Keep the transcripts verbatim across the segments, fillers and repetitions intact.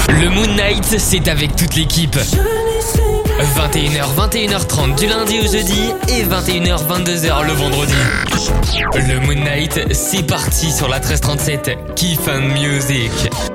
Le Moon Night, c'est avec toute l'équipe. vingt et une heures, vingt et une heures trente du lundi au jeudi et vingt et une heures, vingt-deux heures le vendredi. Le Moon Night, c'est parti sur la treize trente-sept. Kiff and Music.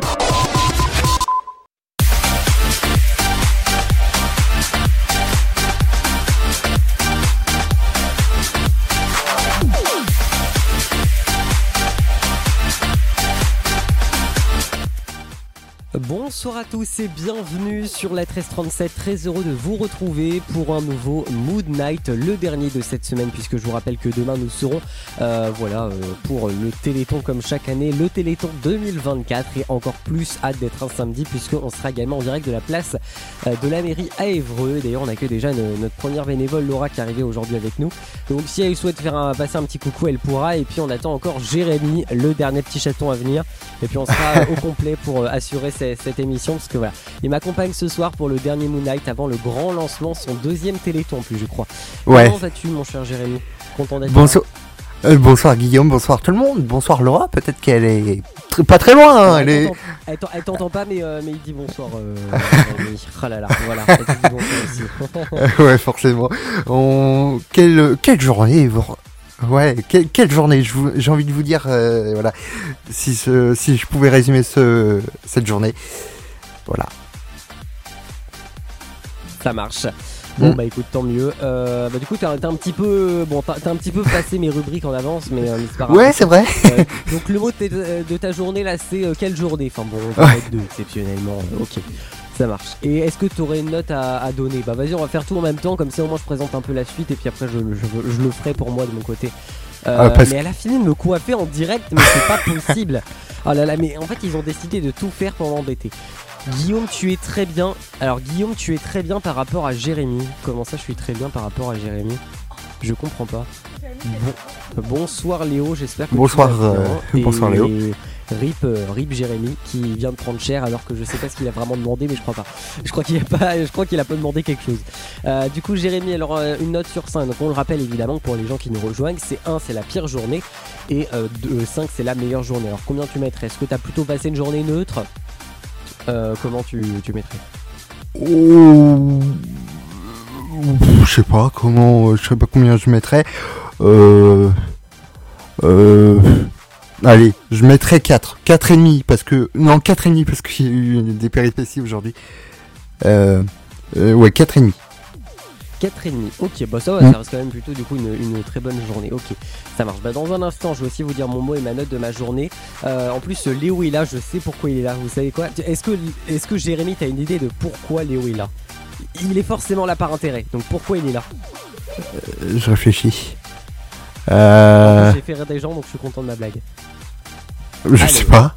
Bonsoir à tous et bienvenue sur la treize trente-sept, très heureux de vous retrouver pour un nouveau Mood Night, le dernier de cette semaine puisque je vous rappelle que demain nous serons euh, voilà, euh, pour le Téléthon comme chaque année, le Téléthon deux mille vingt-quatre et encore plus hâte d'être un samedi puisqu'on sera également en direct de la place euh, de la mairie à Évreux. D'ailleurs on accueille déjà une, notre première bénévole Laura qui est arrivée aujourd'hui avec nous, donc si elle souhaite faire un, passer un petit coucou elle pourra, et puis on attend encore Jérémy, le dernier petit chaton à venir, et puis on sera au complet pour euh, assurer cette, cette émission parce que voilà, il m'accompagne ce soir pour le dernier Moon Night avant le grand lancement, son deuxième Téléthon en plus je crois. Ouais. Comment vas-tu mon cher Jérémy? Content d'être Bonsoir. Euh, bonsoir Guillaume, bonsoir tout le monde, bonsoir Laura, peut-être qu'elle est tr- pas très loin, hein, elle, elle est... t'entend, elle, t'entend, elle t'entend pas mais, euh, mais il dit bonsoir. Euh, Jérémy. Oh là là, voilà, elle te dit bonsoir aussi. ouais forcément. On... Quelle, quelle journée vous... Ouais, quelle, quelle journée, je vous, j'ai envie de vous dire, euh, voilà, si, ce, si je pouvais résumer ce, cette journée, voilà. Ça marche. Bon mm. bah écoute, tant mieux. Euh, bah du coup t'as, t'as un petit peu, bon t'as, t'as un petit peu passé mes rubriques en avance, mais, euh, mais c'est pas grave. Ouais, c'est vrai. Euh, donc le mot de, t- de ta journée là, c'est euh, quelle journée? Enfin bon, on va Ouais. mettre deux exceptionnellement. euh, Ok, ça marche. Et est-ce que t'aurais une note à, à donner? Bah vas-y, on va faire tout en même temps, comme ça au moins je présente un peu la suite et puis après je, je, je le ferai pour moi de mon côté. Euh, Ah, parce mais elle a fini de me coiffer en direct, mais c'est pas possible. Oh là là, mais en fait ils ont décidé de tout faire pour m'embêter. Guillaume, tu es très bien. Alors Guillaume, tu es très bien par rapport à Jérémy. Comment ça, je suis très bien par rapport à Jérémy? Je comprends pas. Bon, bonsoir Léo, j'espère que Bonsoir, tu vas bien. euh, bonsoir, Léo. Rip, euh, Rip Jérémy qui vient de prendre cher alors que je sais pas ce qu'il a vraiment demandé, mais je crois pas. Je crois qu'il a pas, je crois qu'il a pas demandé quelque chose. Euh, du coup Jérémy, alors euh, une note sur cinq. Donc on le rappelle évidemment pour les gens qui nous rejoignent, c'est un c'est la pire journée et euh, deux, cinq c'est la meilleure journée. Alors combien tu mettrais? Est-ce que tu as plutôt passé une journée neutre? Euh, comment tu, tu mettrais? Oh... Je sais pas comment, je sais pas combien je mettrais. Euh... Euh... Allez, je mettrais quatre. quatre et demi parce que... Non, quatre et demi parce qu'il y a eu des péripéties aujourd'hui. Euh... euh ouais, quatre et demi. quatre et demi. Ok, bah ça va, Mm. ça reste quand même plutôt du coup une, une très bonne journée. Ok, ça marche. Bah dans un instant, je vais aussi vous dire mon mot et ma note de ma journée. Euh, en plus, Léo est là, je sais pourquoi il est là. Vous savez quoi? Est-ce que, est-ce que Jérémy, t'as une idée de pourquoi Léo est là? Il est forcément là par intérêt, donc pourquoi il est là? Euh, je réfléchis. Euh... J'ai fait rire des gens, donc je suis content de ma blague. Je Allez. sais pas.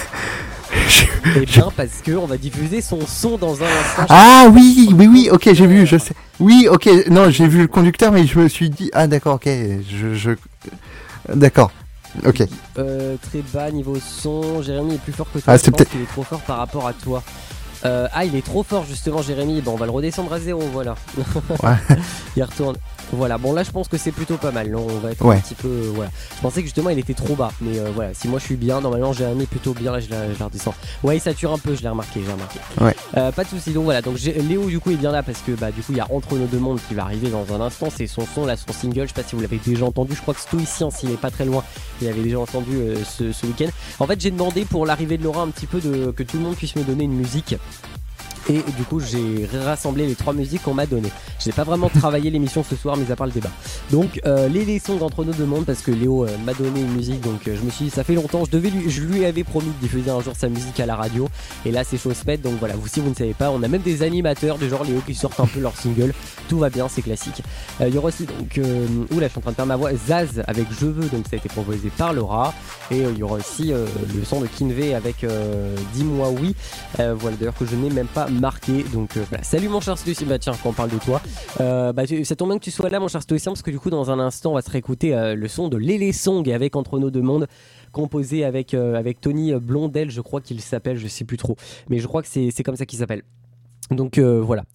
Et bien parce que on va diffuser son son dans un instant. Ah oui, oui, oui, ok, j'ai vu, je sais. Oui, ok, non, j'ai vu le conducteur, mais je me suis dit, ah d'accord, ok, je, je... d'accord, ok. Euh, très bas niveau son, Jérémy est plus fort que toi. Ah, je c'est pense peut-être- qu'il est trop fort par rapport à toi. Euh, ah, il est trop fort justement, Jérémy. Bon, on va le redescendre à zéro, voilà. Ouais. Il retourne. Voilà, bon là je pense que c'est plutôt pas mal. Non, on va être Ouais. un petit peu. euh, voilà. Je pensais que justement il était trop bas, mais euh, voilà, si moi je suis bien, normalement Jérémy est plutôt bien. Là je la, je la redescends. Ouais, il sature un peu, je l'ai remarqué, j'ai remarqué. Ouais. Euh, pas de soucis, donc voilà. Donc j'ai- Léo du coup est bien là parce que bah du coup il y a Entre nos deux mondes qui va arriver dans un instant. C'est son son, là, son single. Je sais pas si vous l'avez déjà entendu. Je crois que Stoïcien, s'il est pas très loin, il avait déjà entendu euh, ce, ce week-end. En fait, j'ai demandé pour l'arrivée de Laura un petit peu de que tout le monde puisse me donner une musique. Et du coup j'ai rassemblé les trois musiques qu'on m'a données. Je n'ai pas vraiment travaillé l'émission ce soir, mis à part le débat. Donc euh, les leçons d'Entre nos deux mondes, parce que Léo euh, m'a donné une musique, donc euh, je me suis dit ça fait longtemps, je, devais lui, je lui avais promis de diffuser un jour sa musique à la radio. Et là c'est chose faite, donc voilà, vous si vous ne savez pas, on a même des animateurs du genre Léo qui sortent un peu leur single. Tout va bien, c'est classique. Il euh, y aura aussi donc, euh, oula je suis en train de faire ma voix, Zaz avec Je veux, donc ça a été proposé par Laura. Et il euh, y aura aussi euh, le son de Kinvey avec euh, Dis-moi oui, euh, voilà d'ailleurs que je n'ai même pas marqué. Donc euh, voilà. Salut mon cher Stoïcien, bah tiens, quand on parle de toi, euh, bah, tu, ça tombe bien que tu sois là mon cher Stoïcien, parce que du coup dans un instant on va se réécouter euh, le son de Lélé Song avec Entre nos deux mondes, composé avec, euh, avec Tony Blondel, je crois qu'il s'appelle, je sais plus trop, mais je crois que c'est, c'est comme ça qu'il s'appelle. Donc euh, voilà.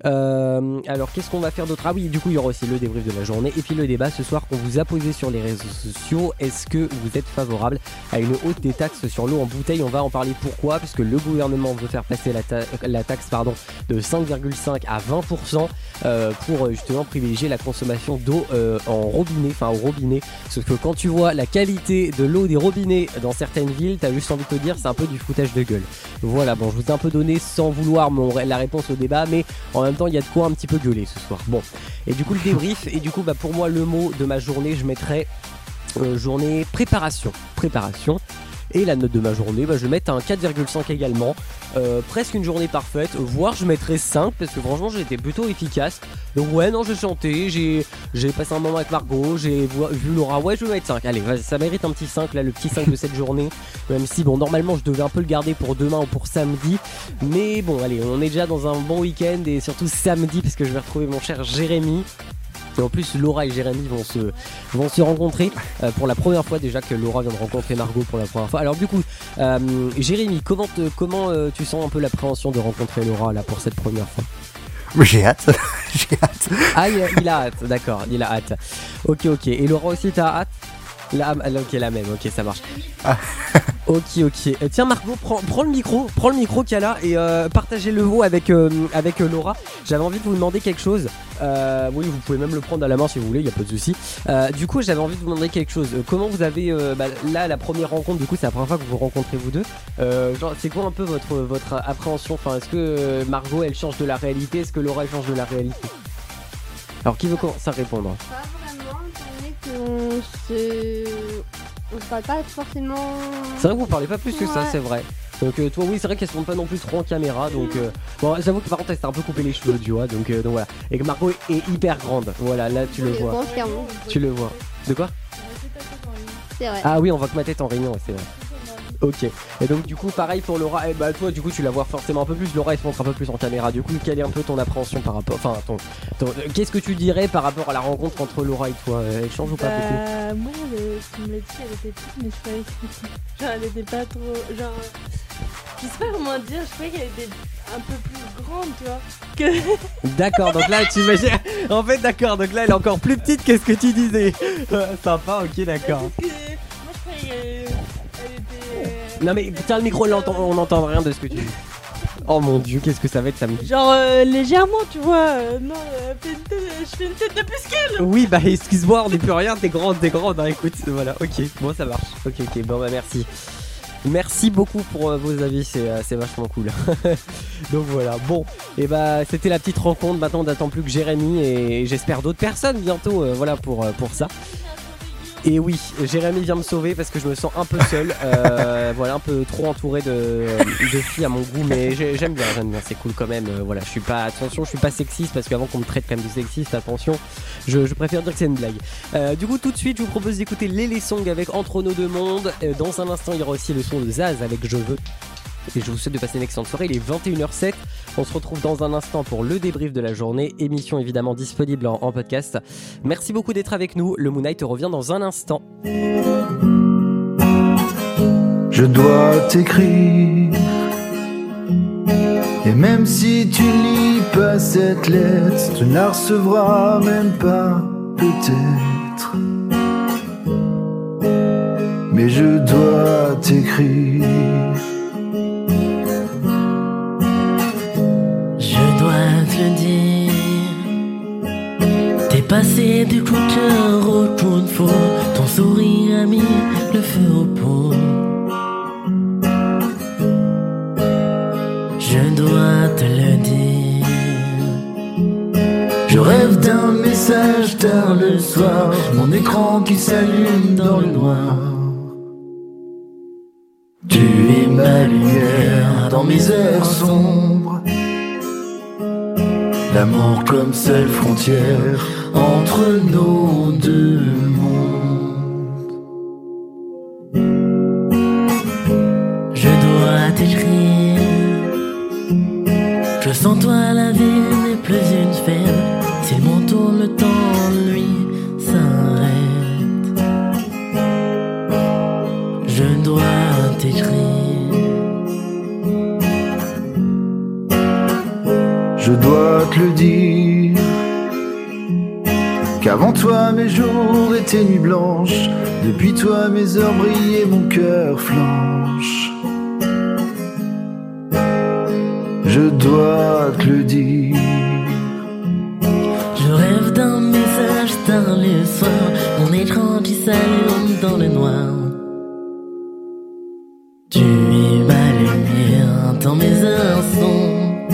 Euh, alors qu'est-ce qu'on va faire d'autre? Ah oui, du coup il y aura aussi le débrief de la journée et puis le débat ce soir qu'on vous a posé sur les réseaux sociaux. Est-ce que vous êtes favorable à une hausse des taxes sur l'eau en bouteille? On va en parler. Pourquoi? Puisque le gouvernement veut faire passer la, ta- la taxe pardon, de cinq virgule cinq à vingt pour cent euh, pour justement privilégier la consommation d'eau euh, en robinet, enfin au robinet. Sauf que quand tu vois la qualité de l'eau des robinets dans certaines villes, t'as juste envie de te dire c'est un peu du foutage de gueule. Voilà, bon je vous ai un peu donné sans vouloir mon, la réponse au débat, mais en même temps il y a de quoi un petit peu gueuler ce soir. Bon, et du coup le débrief, et du coup bah, pour moi le mot de ma journée je mettrais euh, journée préparation. Préparation. Et la note de ma journée, bah, je vais mettre un quatre virgule cinq également. Euh, presque une journée parfaite, voire je mettrais cinq parce que franchement j'ai été plutôt efficace. Donc ouais, non, j'ai chanté, j'ai, j'ai passé un moment avec Margot, j'ai vu Laura, ouais je vais mettre cinq. Allez, ça mérite un petit cinq là, le petit cinq de cette journée. Même si bon, normalement je devais un peu le garder pour demain ou pour samedi. Mais bon, allez, on est déjà dans un bon week-end et surtout samedi parce que je vais retrouver mon cher Jérémy. Et en plus Laura et Jérémy vont se, vont se rencontrer euh, pour la première fois déjà que Laura vient de rencontrer Margot pour la première fois. Alors du coup, euh, Jérémy, comment, te, comment euh, tu sens un peu l'appréhension de rencontrer Laura là pour cette première fois? J'ai hâte, j'ai hâte. Ah il, il a hâte, d'accord, il a hâte. Ok ok, et Laura aussi t'as hâte? Là, ok, la même, ok, ça marche. Ah. Ok, ok. Euh, tiens, Margot, prends, prends le micro, prends le micro qu'il y a là et euh, partagez-le vous avec, euh, avec euh, Laura. J'avais envie de vous demander quelque chose. Euh, oui, vous pouvez même le prendre à la main si vous voulez, il n'y a pas de souci. Euh, du coup, j'avais envie de vous demander quelque chose. Euh, comment vous avez, euh, bah, là, la première rencontre, du coup, c'est la première fois que vous vous rencontrez vous deux. Euh, genre, c'est quoi un peu votre, votre appréhension? Enfin, est-ce que euh, Margot, elle change de la réalité? Est-ce que Laura, elle change de la réalité? Alors, qui veut commencer à répondre? Pas vraiment, étant donné qu'on se... on se parle pas forcément... C'est vrai que vous parlez pas plus que ouais. ça, c'est vrai. Donc euh, toi oui c'est vrai qu'elle se montre pas non plus trop en caméra donc euh, bon j'avoue que par contre elle s'est un peu coupé les cheveux tu vois donc, euh, donc voilà. Et que Margot est hyper grande, voilà là tu le vois. Confirme. Tu le vois. De quoi? C'est vrai. Ah oui on voit que ma tête en réunion, c'est vrai. Ok, et donc du coup pareil pour Laura, et bah toi du coup tu la vois forcément un peu plus, Laura elle se montre un peu plus en caméra, du coup quelle est un peu ton appréhension par rapport, enfin ton, ton euh, qu'est-ce que tu dirais par rapport à la rencontre entre Laura et toi, elle change ou pas bah, beaucoup? Moi le, tu me l'as dit elle était petite mais je croyais que genre elle était pas trop, genre je sais pas comment dire, je croyais qu'elle était un peu plus grande tu vois que... D'accord, donc là tu imagines, en fait d'accord, donc là elle est encore plus petite que ce que tu disais. Sympa, ok d'accord. Parce que moi je croyais qu'elle Non mais tiens le micro, on n'entend rien de ce que tu dis. Oh mon dieu, qu'est-ce que ça va être samedi? genre euh, légèrement tu vois, euh, non euh, fais une tête, je fais une tête de plus qu'elle. Oui bah excuse-moi, on n'est plus rien, t'es grande, t'es grande, hein, écoute, voilà, ok, bon ça marche. Ok ok, bon bah merci. Merci beaucoup pour euh, vos avis, c'est, euh, c'est vachement cool. Donc voilà, bon, et bah c'était la petite rencontre, maintenant on n'attend plus que Jérémy et j'espère d'autres personnes bientôt, euh, voilà pour, euh, pour ça. Et oui, Jérémy vient me sauver parce que je me sens un peu seul, euh, voilà, un peu trop entouré de, de filles à mon goût, mais j'aime bien, j'aime bien, c'est cool quand même. Euh, voilà, je suis pas, attention, je suis pas sexiste parce qu'avant qu'on me traite quand même de sexiste, attention, je, je préfère dire que c'est une blague. Euh, du coup, tout de suite, je vous propose d'écouter les Song avec Entre nos deux mondes. Euh, dans un instant, il y aura aussi le son de Zaz avec Je veux. Et je vous souhaite de passer une excellente soirée, il est vingt et une heures zéro sept. On se retrouve dans un instant pour le débrief de la journée, émission évidemment disponible en, en podcast. Merci beaucoup d'être avec nous, le Moon Knight revient dans un instant. Je dois t'écrire, et même si tu lis pas cette lettre, tu ne la recevras même pas peut-être. Mais je dois t'écrire. Je dois te le dire, t'es passé du coup de cœur au coup de faux, ton sourire a mis le feu au pot. Je dois te le dire, je rêve d'un message tard le soir, mon écran qui s'allume dans le noir. Tu es ma lumière dans mes heures sombres, l'amour comme seule frontière entre nos deux mondes. Je dois t'écrire, je sens toi la vie n'est plus une sphère, si le monde tourne le temps lui s'arrête. Je dois t'écrire. je dois te le dire, qu'avant toi mes jours étaient nuit blanche, depuis toi mes heures brillaient, mon cœur flanche. Je dois te le dire. Je rêve d'un message tard le soir, mon écran qui s'allume dans le noir. Tu es ma lumière dans mes heures sombres,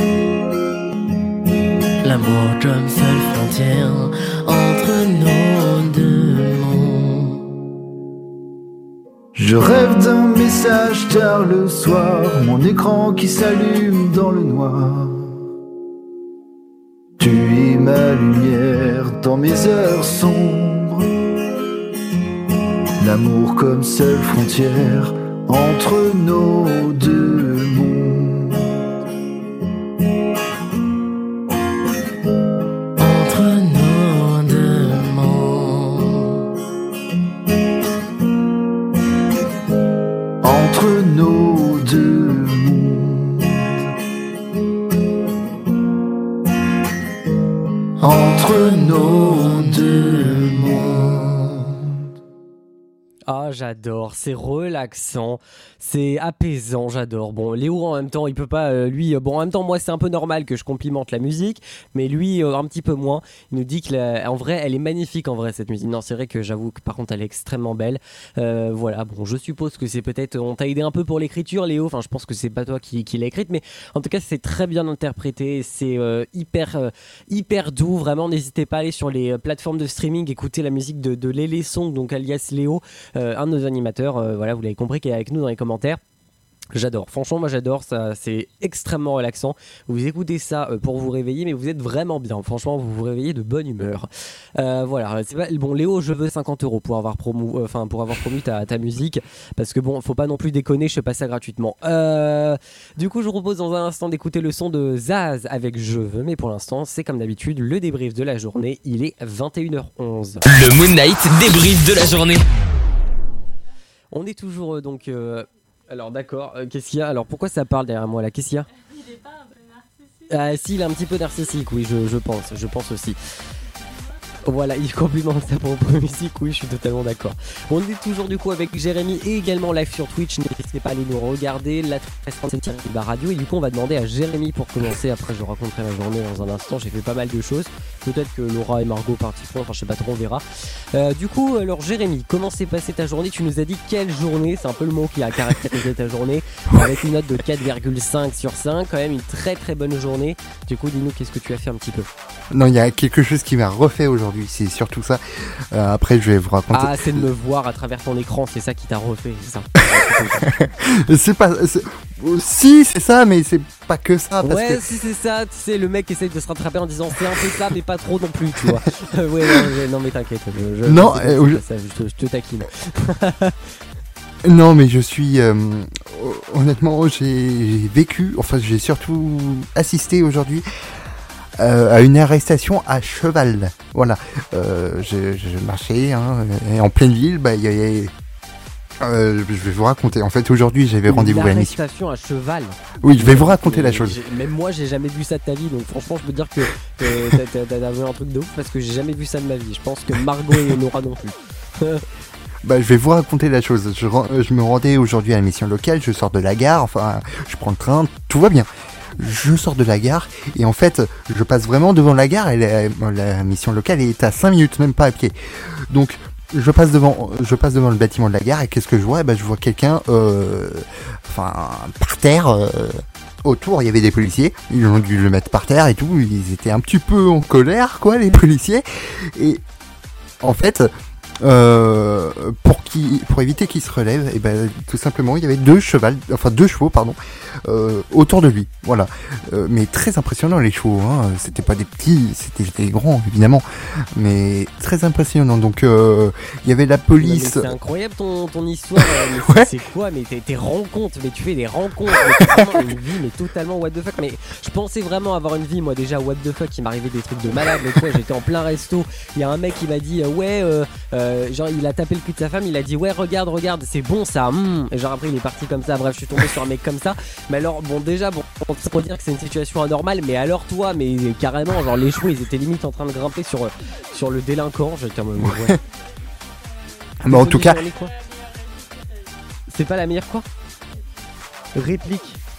l'amour comme seule frontière entre nos deux mondes. Je rêve d'un message tard le soir, mon écran qui s'allume dans le noir. Tu es ma lumière dans mes heures sombres, l'amour comme seule frontière entre nos deux mondes. Entre nos deux mondes. Entre nos deux mondes. Entre nos deux mondes. Ah, j'adore, c'est relaxant, c'est apaisant, j'adore. Bon, Léo en même temps, il peut pas, euh, lui, euh, bon en même temps, moi c'est un peu normal que je complimente la musique, mais lui euh, un petit peu moins. Il nous dit que la- en vrai, elle est magnifique en vrai cette musique. Non, c'est vrai que j'avoue que par contre, elle est extrêmement belle. Euh, voilà, bon, je suppose que c'est peut-être, on t'a aidé un peu pour l'écriture, Léo. Enfin, je pense que c'est pas toi qui, qui l'as écrite, mais en tout cas, c'est très bien interprété, c'est euh, hyper, euh, hyper doux. Vraiment, n'hésitez pas à aller sur les euh, plateformes de streaming, écouter la musique de, de Lélé Song, donc alias Léo. Euh, un de nos animateurs, euh, voilà, vous l'avez compris, qui est avec nous dans les commentaires. J'adore, franchement moi j'adore ça, c'est extrêmement relaxant. Vous écoutez ça euh, pour vous réveiller, mais vous êtes vraiment bien. Franchement, vous vous réveillez de bonne humeur. Euh, voilà, c'est pas... bon Léo, je veux cinquante euros pour avoir promu, euh, enfin pour avoir promu ta, ta musique, parce que bon, faut pas non plus déconner, je fais pas ça gratuitement. Euh, du coup, je vous propose dans un instant d'écouter le son de Zaz avec Je veux, mais pour l'instant, c'est comme d'habitude le débrief de la journée. Il est vingt et une heures onze. Le Moon Knight débrief de la journée. On est toujours euh, donc. Euh... Alors d'accord, euh, qu'est-ce qu'il y a? Alors pourquoi ça parle derrière moi là? Qu'est-ce qu'il y a? Il est pas un peu narcissique. Ah si, il est un petit peu narcissique, oui, je, je pense, je pense aussi. Voilà, il complimente sa propre musique, oui, je suis totalement d'accord. On est toujours du coup avec Jérémy et également live sur Twitch, n'hésitez pas à aller nous regarder, la trente-septième radio, et du coup on va demander à Jérémy pour commencer, après je raconterai la journée dans un instant, j'ai fait pas mal de choses, peut-être que Laura et Margot participeront, enfin je sais pas trop, on verra. Euh, du coup, alors Jérémy, comment s'est passée ta journée? Tu nous as dit quelle journée, c'est un peu le mot qui a caractérisé ta journée, avec une note de quatre virgule cinq sur cinq, quand même une très très bonne journée. Du coup, dis-nous qu'est-ce que tu as fait un petit peu. Non, il y a quelque chose qui m'a refait aujourd'hui, c'est surtout ça. Euh, après, je vais vous raconter. Ah, c'est de me voir à travers ton écran, c'est ça qui t'a refait, c'est ça. C'est pas. c'est- Si, c'est ça, mais c'est pas que ça. Parce Ouais, que... si c'est ça, tu sais, le mec essaye de se rattraper en disant c'est un peu ça, mais pas trop non plus, tu vois. Euh, ouais, non, je- non, mais t'inquiète, je, je- Non, je sais euh, pas, je- ça, je, te, je te taquine. Non, mais je suis. euh, honnêtement, j'ai vécu, enfin, j'ai surtout assisté aujourd'hui euh, à une arrestation à cheval. Voilà. Euh, je, je marchais, hein, et en pleine ville, bah, il y avait. Euh, je vais vous raconter. En fait, aujourd'hui, j'avais rendez-vous à la mission. L'arrestation à cheval. Oui, je vais vous raconter Mais la chose. j'ai- Même moi, j'ai jamais vu ça de ta vie, donc franchement, je peux te dire que, que t'as- t'as t'as- t'as vu un truc de ouf parce que j'ai jamais vu ça de ma vie. Je pense que Margot et Nora non plus. Bah, je vais vous raconter la chose. Je, ren- euh, je me rendais aujourd'hui à la mission locale, je sors de la gare, enfin, je prends le train, tout va bien. Je sors de la gare, et en fait, je passe vraiment devant la gare, et la, la mission locale est à cinq minutes, même pas à pied. Donc, je passe devant, je passe devant le bâtiment de la gare, et qu'est-ce que je vois? Bah, je vois quelqu'un, euh, enfin, par terre, euh, autour, il y avait des policiers, ils ont dû le mettre par terre et tout, ils étaient un petit peu en colère, quoi, les policiers, et en fait, Euh, pour qui, pour éviter qu'il se relève, et ben tout simplement il y avait deux chevaux, enfin deux chevaux pardon, euh, autour de lui. Voilà, euh, mais très impressionnant les chevaux. Hein. C'était pas des petits, c'était des grands évidemment, mais très impressionnant. Donc euh, il y avait la Non, mais police. C'est incroyable ton, ton histoire. euh, mais c'est- Ouais. C'est quoi? Mais tes, tes rencontres, mais tu fais des rencontres, mais t'as vraiment une vie, mais totalement what the fuck. Mais je pensais vraiment avoir une vie, moi déjà what the fuck. Il m'arrivait des trucs de malade. L'autre fois, j'étais en plein resto. Il y a un mec qui m'a dit euh, ouais, euh, euh, euh, genre il a tapé le cul de sa femme, il a dit ouais regarde regarde c'est bon ça, mm. Et genre après il est parti comme ça. Bref, je suis tombé sur un mec comme ça. Mais alors bon déjà bon, on peut dire que c'est une situation anormale, mais alors toi mais carrément genre les chevaux ils étaient limite en train de grimper sur sur le délinquant. J'étais en mode ouais. Mais en tout cas, c'est pas la meilleure quoi. Réplique.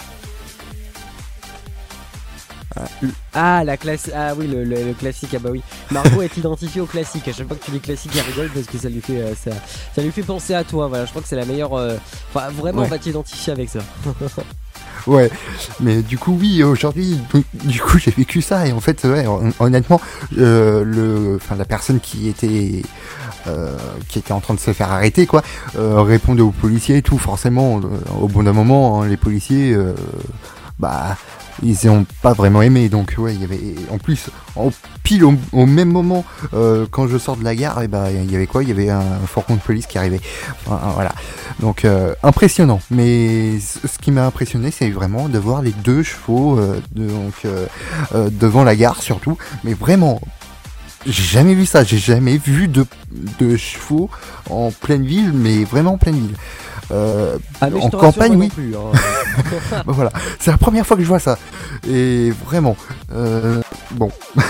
Ah la classe, ah oui le, le, le classique, ah bah oui. Margot est identifiée au classique. À chaque fois que tu dis classique, elle rigole parce que ça lui fait, euh, ça, ça lui fait penser à toi. Voilà, je crois que c'est la meilleure. Euh... Enfin, vraiment, ouais. On va t'identifier avec ça. Ouais, mais du coup oui, aujourd'hui, du coup j'ai vécu ça et en fait, ouais, honnêtement, euh, le, enfin la personne qui était, euh, qui était en train de se faire arrêter, quoi, euh, répondait aux policiers et tout. Forcément, euh, au bout d'un moment, hein, les policiers, euh, bah. Ils n'ont pas vraiment aimé, donc ouais, il y avait en plus, en pile au, au même moment, euh, quand je sors de la gare, et bah il y avait quoi, il y avait un fourgon de police qui arrivait. Enfin, voilà, donc euh, impressionnant. Mais ce qui m'a impressionné, c'est vraiment de voir les deux chevaux, euh, de, donc euh, euh, devant la gare surtout. Mais vraiment, j'ai jamais vu ça. J'ai jamais vu de de chevaux en pleine ville, mais vraiment en pleine ville. Euh, ah, en campagne, oui. Plus, hein. Bah voilà, c'est la première fois que je vois ça. Et vraiment, euh, bon,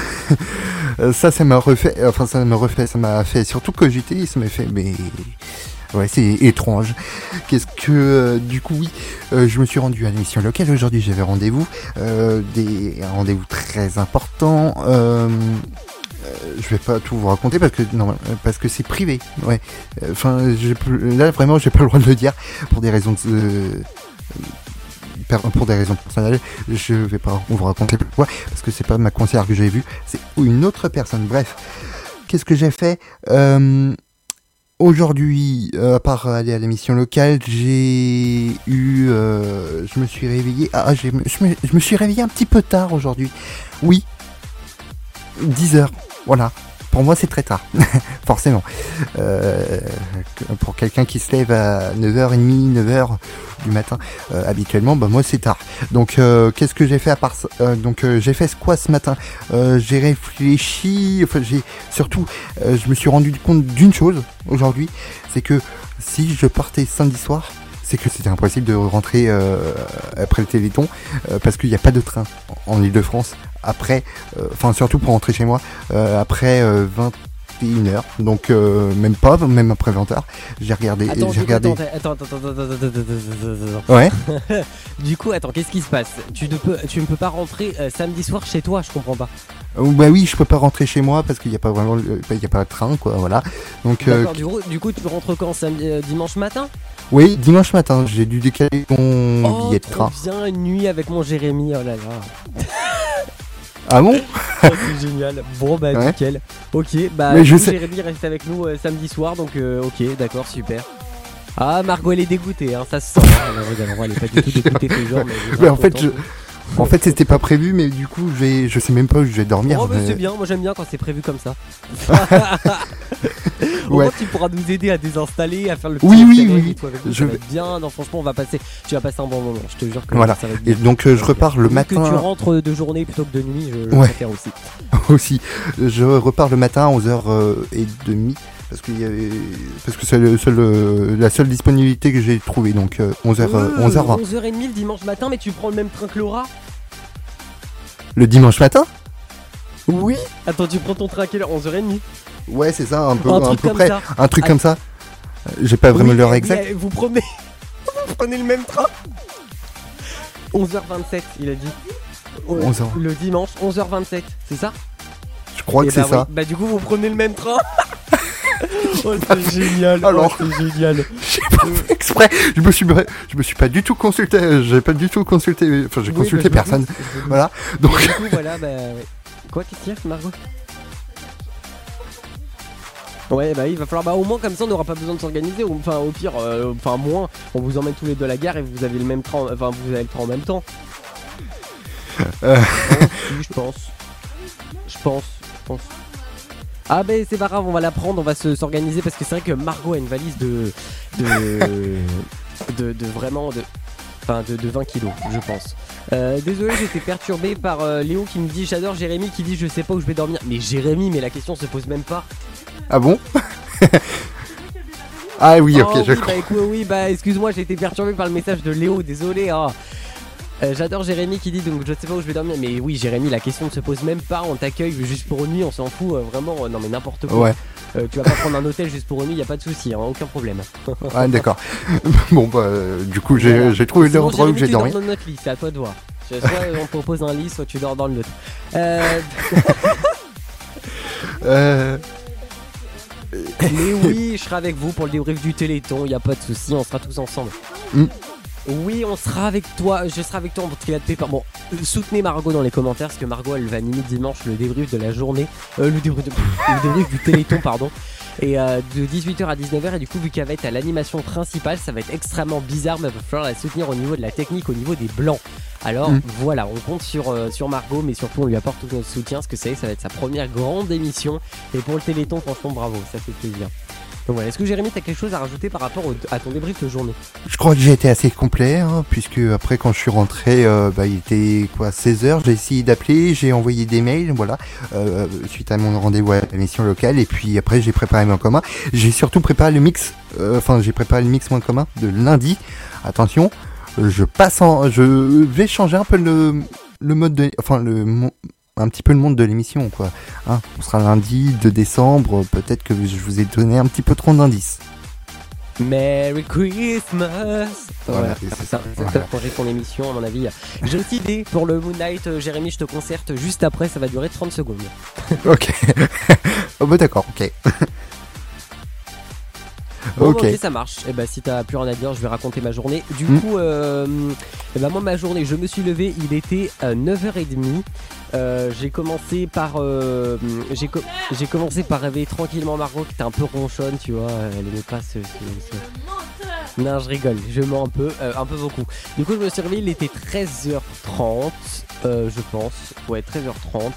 ça, ça m'a refait. Enfin, ça m'a refait. Ça m'a fait surtout cogiter. Ça m'a fait, mais ouais, c'est étrange. Qu'est-ce que, euh, du coup, oui, euh, je me suis rendu à l'émission locale aujourd'hui. J'avais rendez-vous, euh, des un rendez-vous très important. Euh, Euh, je vais pas tout vous raconter parce que non, parce que c'est privé. Ouais. Enfin, euh, là vraiment, j'ai pas le droit de le dire pour des raisons de, euh, pour des raisons personnelles. Je vais pas vous raconter pourquoi parce que c'est pas ma conseillère que j'ai vue, c'est une autre personne. Bref, qu'est-ce que j'ai fait euh, aujourd'hui euh, à part aller à l'émission locale, j'ai eu, euh, je me suis réveillé. Ah, j'ai, je, me, je me suis réveillé un petit peu tard aujourd'hui. Oui, dix heures. Voilà, pour moi c'est très tard, forcément. Euh, pour quelqu'un qui se lève à neuf heures trente, neuf heures du matin, euh, habituellement, bah moi c'est tard. Donc euh, qu'est-ce que j'ai fait à part ça euh, Donc euh, j'ai fait quoi ce matin euh, J'ai réfléchi, enfin j'ai surtout, euh, je me suis rendu compte d'une chose aujourd'hui, c'est que si je partais samedi soir, c'est que c'était impossible de rentrer euh, après le Téléthon euh, parce qu'il n'y a pas de train en Ile-de-France après, enfin euh, surtout pour rentrer chez moi euh, après euh, vingt et une heures, donc euh, même pas, même après vingt heures, j'ai regardé, attends, j'ai regardé. Attends, attends, attends, attends, attends, attends, attends. Ouais. Du coup, attends, qu'est-ce qui se passe ? Tu ne peux, tu ne peux pas rentrer euh, samedi soir chez toi, je comprends pas. Euh, bah oui, je peux pas rentrer chez moi parce qu'il n'y a pas vraiment, il y a pas de train, quoi, voilà. Donc. D'accord. Euh, du, coup, du coup, tu rentres quand samedi, euh, dimanche matin ? Oui, dimanche matin, j'ai dû décaler mon oh, billet de train. Oh, bien une nuit avec mon Jérémy, oh là là. Ah bon? Oh, c'est génial. Bon bah ouais. Nickel. Ok, bah mais je nous, sais... Jérémy reste avec nous euh, samedi soir, donc euh, ok, d'accord, super. Ah, Margot elle est dégoûtée, hein, ça se sent. Hein. Regarde, elle est pas du tout dégoûtée tous les jours. Mais, mais en fait, je... en fait, c'était pas prévu, mais du coup, je vais, je sais même pas où je vais dormir. Oh, bah, mais... c'est bien, moi j'aime bien quand c'est prévu comme ça. Au ouais. moins, tu pourras nous aider à désinstaller, à faire le petit oui, oui, oui. Et tout avec nous, je ça vais va être bien. Non, franchement, on va passer. Tu vas passer un bon moment. Je te jure que voilà. ça va être bien. Et donc, euh, je repars le matin. Que tu rentres de journée plutôt que de nuit, je, je ouais. préfère aussi. aussi. Je repars le matin à onze heures trente. Parce que, parce que c'est le seul, euh, la seule disponibilité que j'ai trouvée, donc euh, onze heures, euh, onze heures vingt. onze heures trente le dimanche matin, mais tu prends le même train que Laura? Le dimanche matin? Oui. Attends, tu prends ton train à quelle heure? onze heures trente? Ouais, c'est ça, un peu, un un peu près. Ça. Un truc ah, comme ça. J'ai pas vraiment oui, l'heure exacte. Vous prenez... vous prenez le même train? onze heures vingt-sept, il a dit. Oh, onze heures. Le dimanche, onze heures vingt-sept, c'est ça? Je crois et que bah c'est ça. Oui. Bah du coup, vous prenez le même train. Oh, c'est génial. Alors, oh, c'est génial. J'ai pas fait exprès. Je me suis, je me suis pas du tout consulté. J'ai pas du tout consulté. Enfin, j'ai oui, consulté bah, personne. Voilà. Donc. Et du coup, voilà. Bah, quoi, qu'est-ce qu'il y a, Margot? Ouais, bah il va falloir, bah au moins comme ça on n'aura pas besoin de s'organiser. Enfin, au pire, euh, enfin moins, on vous emmène tous les deux à la gare et vous avez le même train. Enfin, vous avez le train en même temps. Euh... Je pense. Je pense. Je pense. Ah ben c'est pas grave, on va la prendre, on va se, s'organiser parce que c'est vrai que Margot a une valise de de de, de vraiment de enfin de, de vingt kilos, je pense. Euh, désolé, j'étais perturbé par euh, Léo qui me dit j'adore Jérémy qui dit je sais pas où je vais dormir. Mais Jérémy, mais la question se pose même pas. Ah bon? Ah oui, ok, oh, je oui, crois. bah, écoute, oui, bah excuse-moi, j'ai été perturbé par le message de Léo, désolé. Hein. Euh, j'adore Jérémy qui dit donc je sais pas où je vais dormir, mais oui, Jérémy, la question ne se pose même pas. On t'accueille juste pour une nuit, on s'en fout, euh, vraiment, euh, non mais n'importe quoi. Ouais, Euh, tu vas pas prendre un hôtel juste pour une nuit, y a pas de souci, hein, aucun problème. ah, d'accord. Bon, bah, euh, du coup, j'ai Voilà. j'ai trouvé Sinon, l'endroit où Jérémy, j'ai tu dormi. dors dans notre lit, c'est à toi de voir. Soit euh, on te propose un lit, soit tu dors dans le nôtre. Euh, Euh, mais oui, je serai avec vous pour le débrief du Téléthon, y a pas de souci, on sera tous ensemble. Mm. Oui, on sera avec toi, je serai avec toi en tout cas de Pépin. Bon, euh, soutenez Margot dans les commentaires parce que Margot elle va animer dimanche le débrief de la journée, euh, le, débrief de- le débrief du Téléthon, pardon. Et euh, de dix-huit heures à dix-neuf heures, et du coup, vu qu'elle va être à l'animation principale, ça va être extrêmement bizarre, mais il va falloir la soutenir au niveau de la technique, au niveau des blancs. Alors Mm. voilà, on compte sur, euh, sur Margot, mais surtout on lui apporte tout notre soutien parce que ça y est, ça va être sa première grande émission. Et pour le Téléthon, franchement, bravo, ça fait plaisir. Donc voilà, est-ce que Jérémy, t'as quelque chose à rajouter par rapport au- à ton débrief de journée? Je crois que j'ai été assez complet, hein, puisque après quand je suis rentré, euh, bah, il était quoi, seize heures, j'ai essayé d'appeler, j'ai envoyé des mails, voilà, euh, suite à mon rendez-vous à l'émission locale, et puis après j'ai préparé mon commun. J'ai surtout préparé le mix, euh, enfin j'ai préparé le mix moins commun de lundi. Attention, euh, je passe en, je vais changer un peu le, le mode de, enfin le, mon- un petit peu le monde de l'émission, quoi. Hein, on sera lundi deux décembre, peut-être que je vous ai donné un petit peu trop d'indices. Merry Christmas. Voilà, c'est- c'est c'est ça. ça. C'est Voilà. top pour changer ton émission, à mon avis. J'ai aussi idée pour le Moon Knight. euh, Jérémy, je te concerte juste après, ça va durer trente secondes. Ok. Oh bah d'accord, ok. Bon, Ok. bah, ok, ça marche. Et bah, si t'as plus rien à dire, je vais raconter ma journée. Du Mm. coup, euh, eh ben, moi, ma journée, je me suis levé, il était euh, neuf heures trente. Euh, j'ai commencé par euh, j'ai, co- j'ai commencé par réveiller tranquillement Margot qui était un peu ronchonne, tu vois, elle aimait pas ce, ce- ce- Non, je rigole, je mens un peu, euh, un peu beaucoup. Du coup, je me suis réveillé, il était treize heures trente, euh, je pense, ouais, treize heures trente.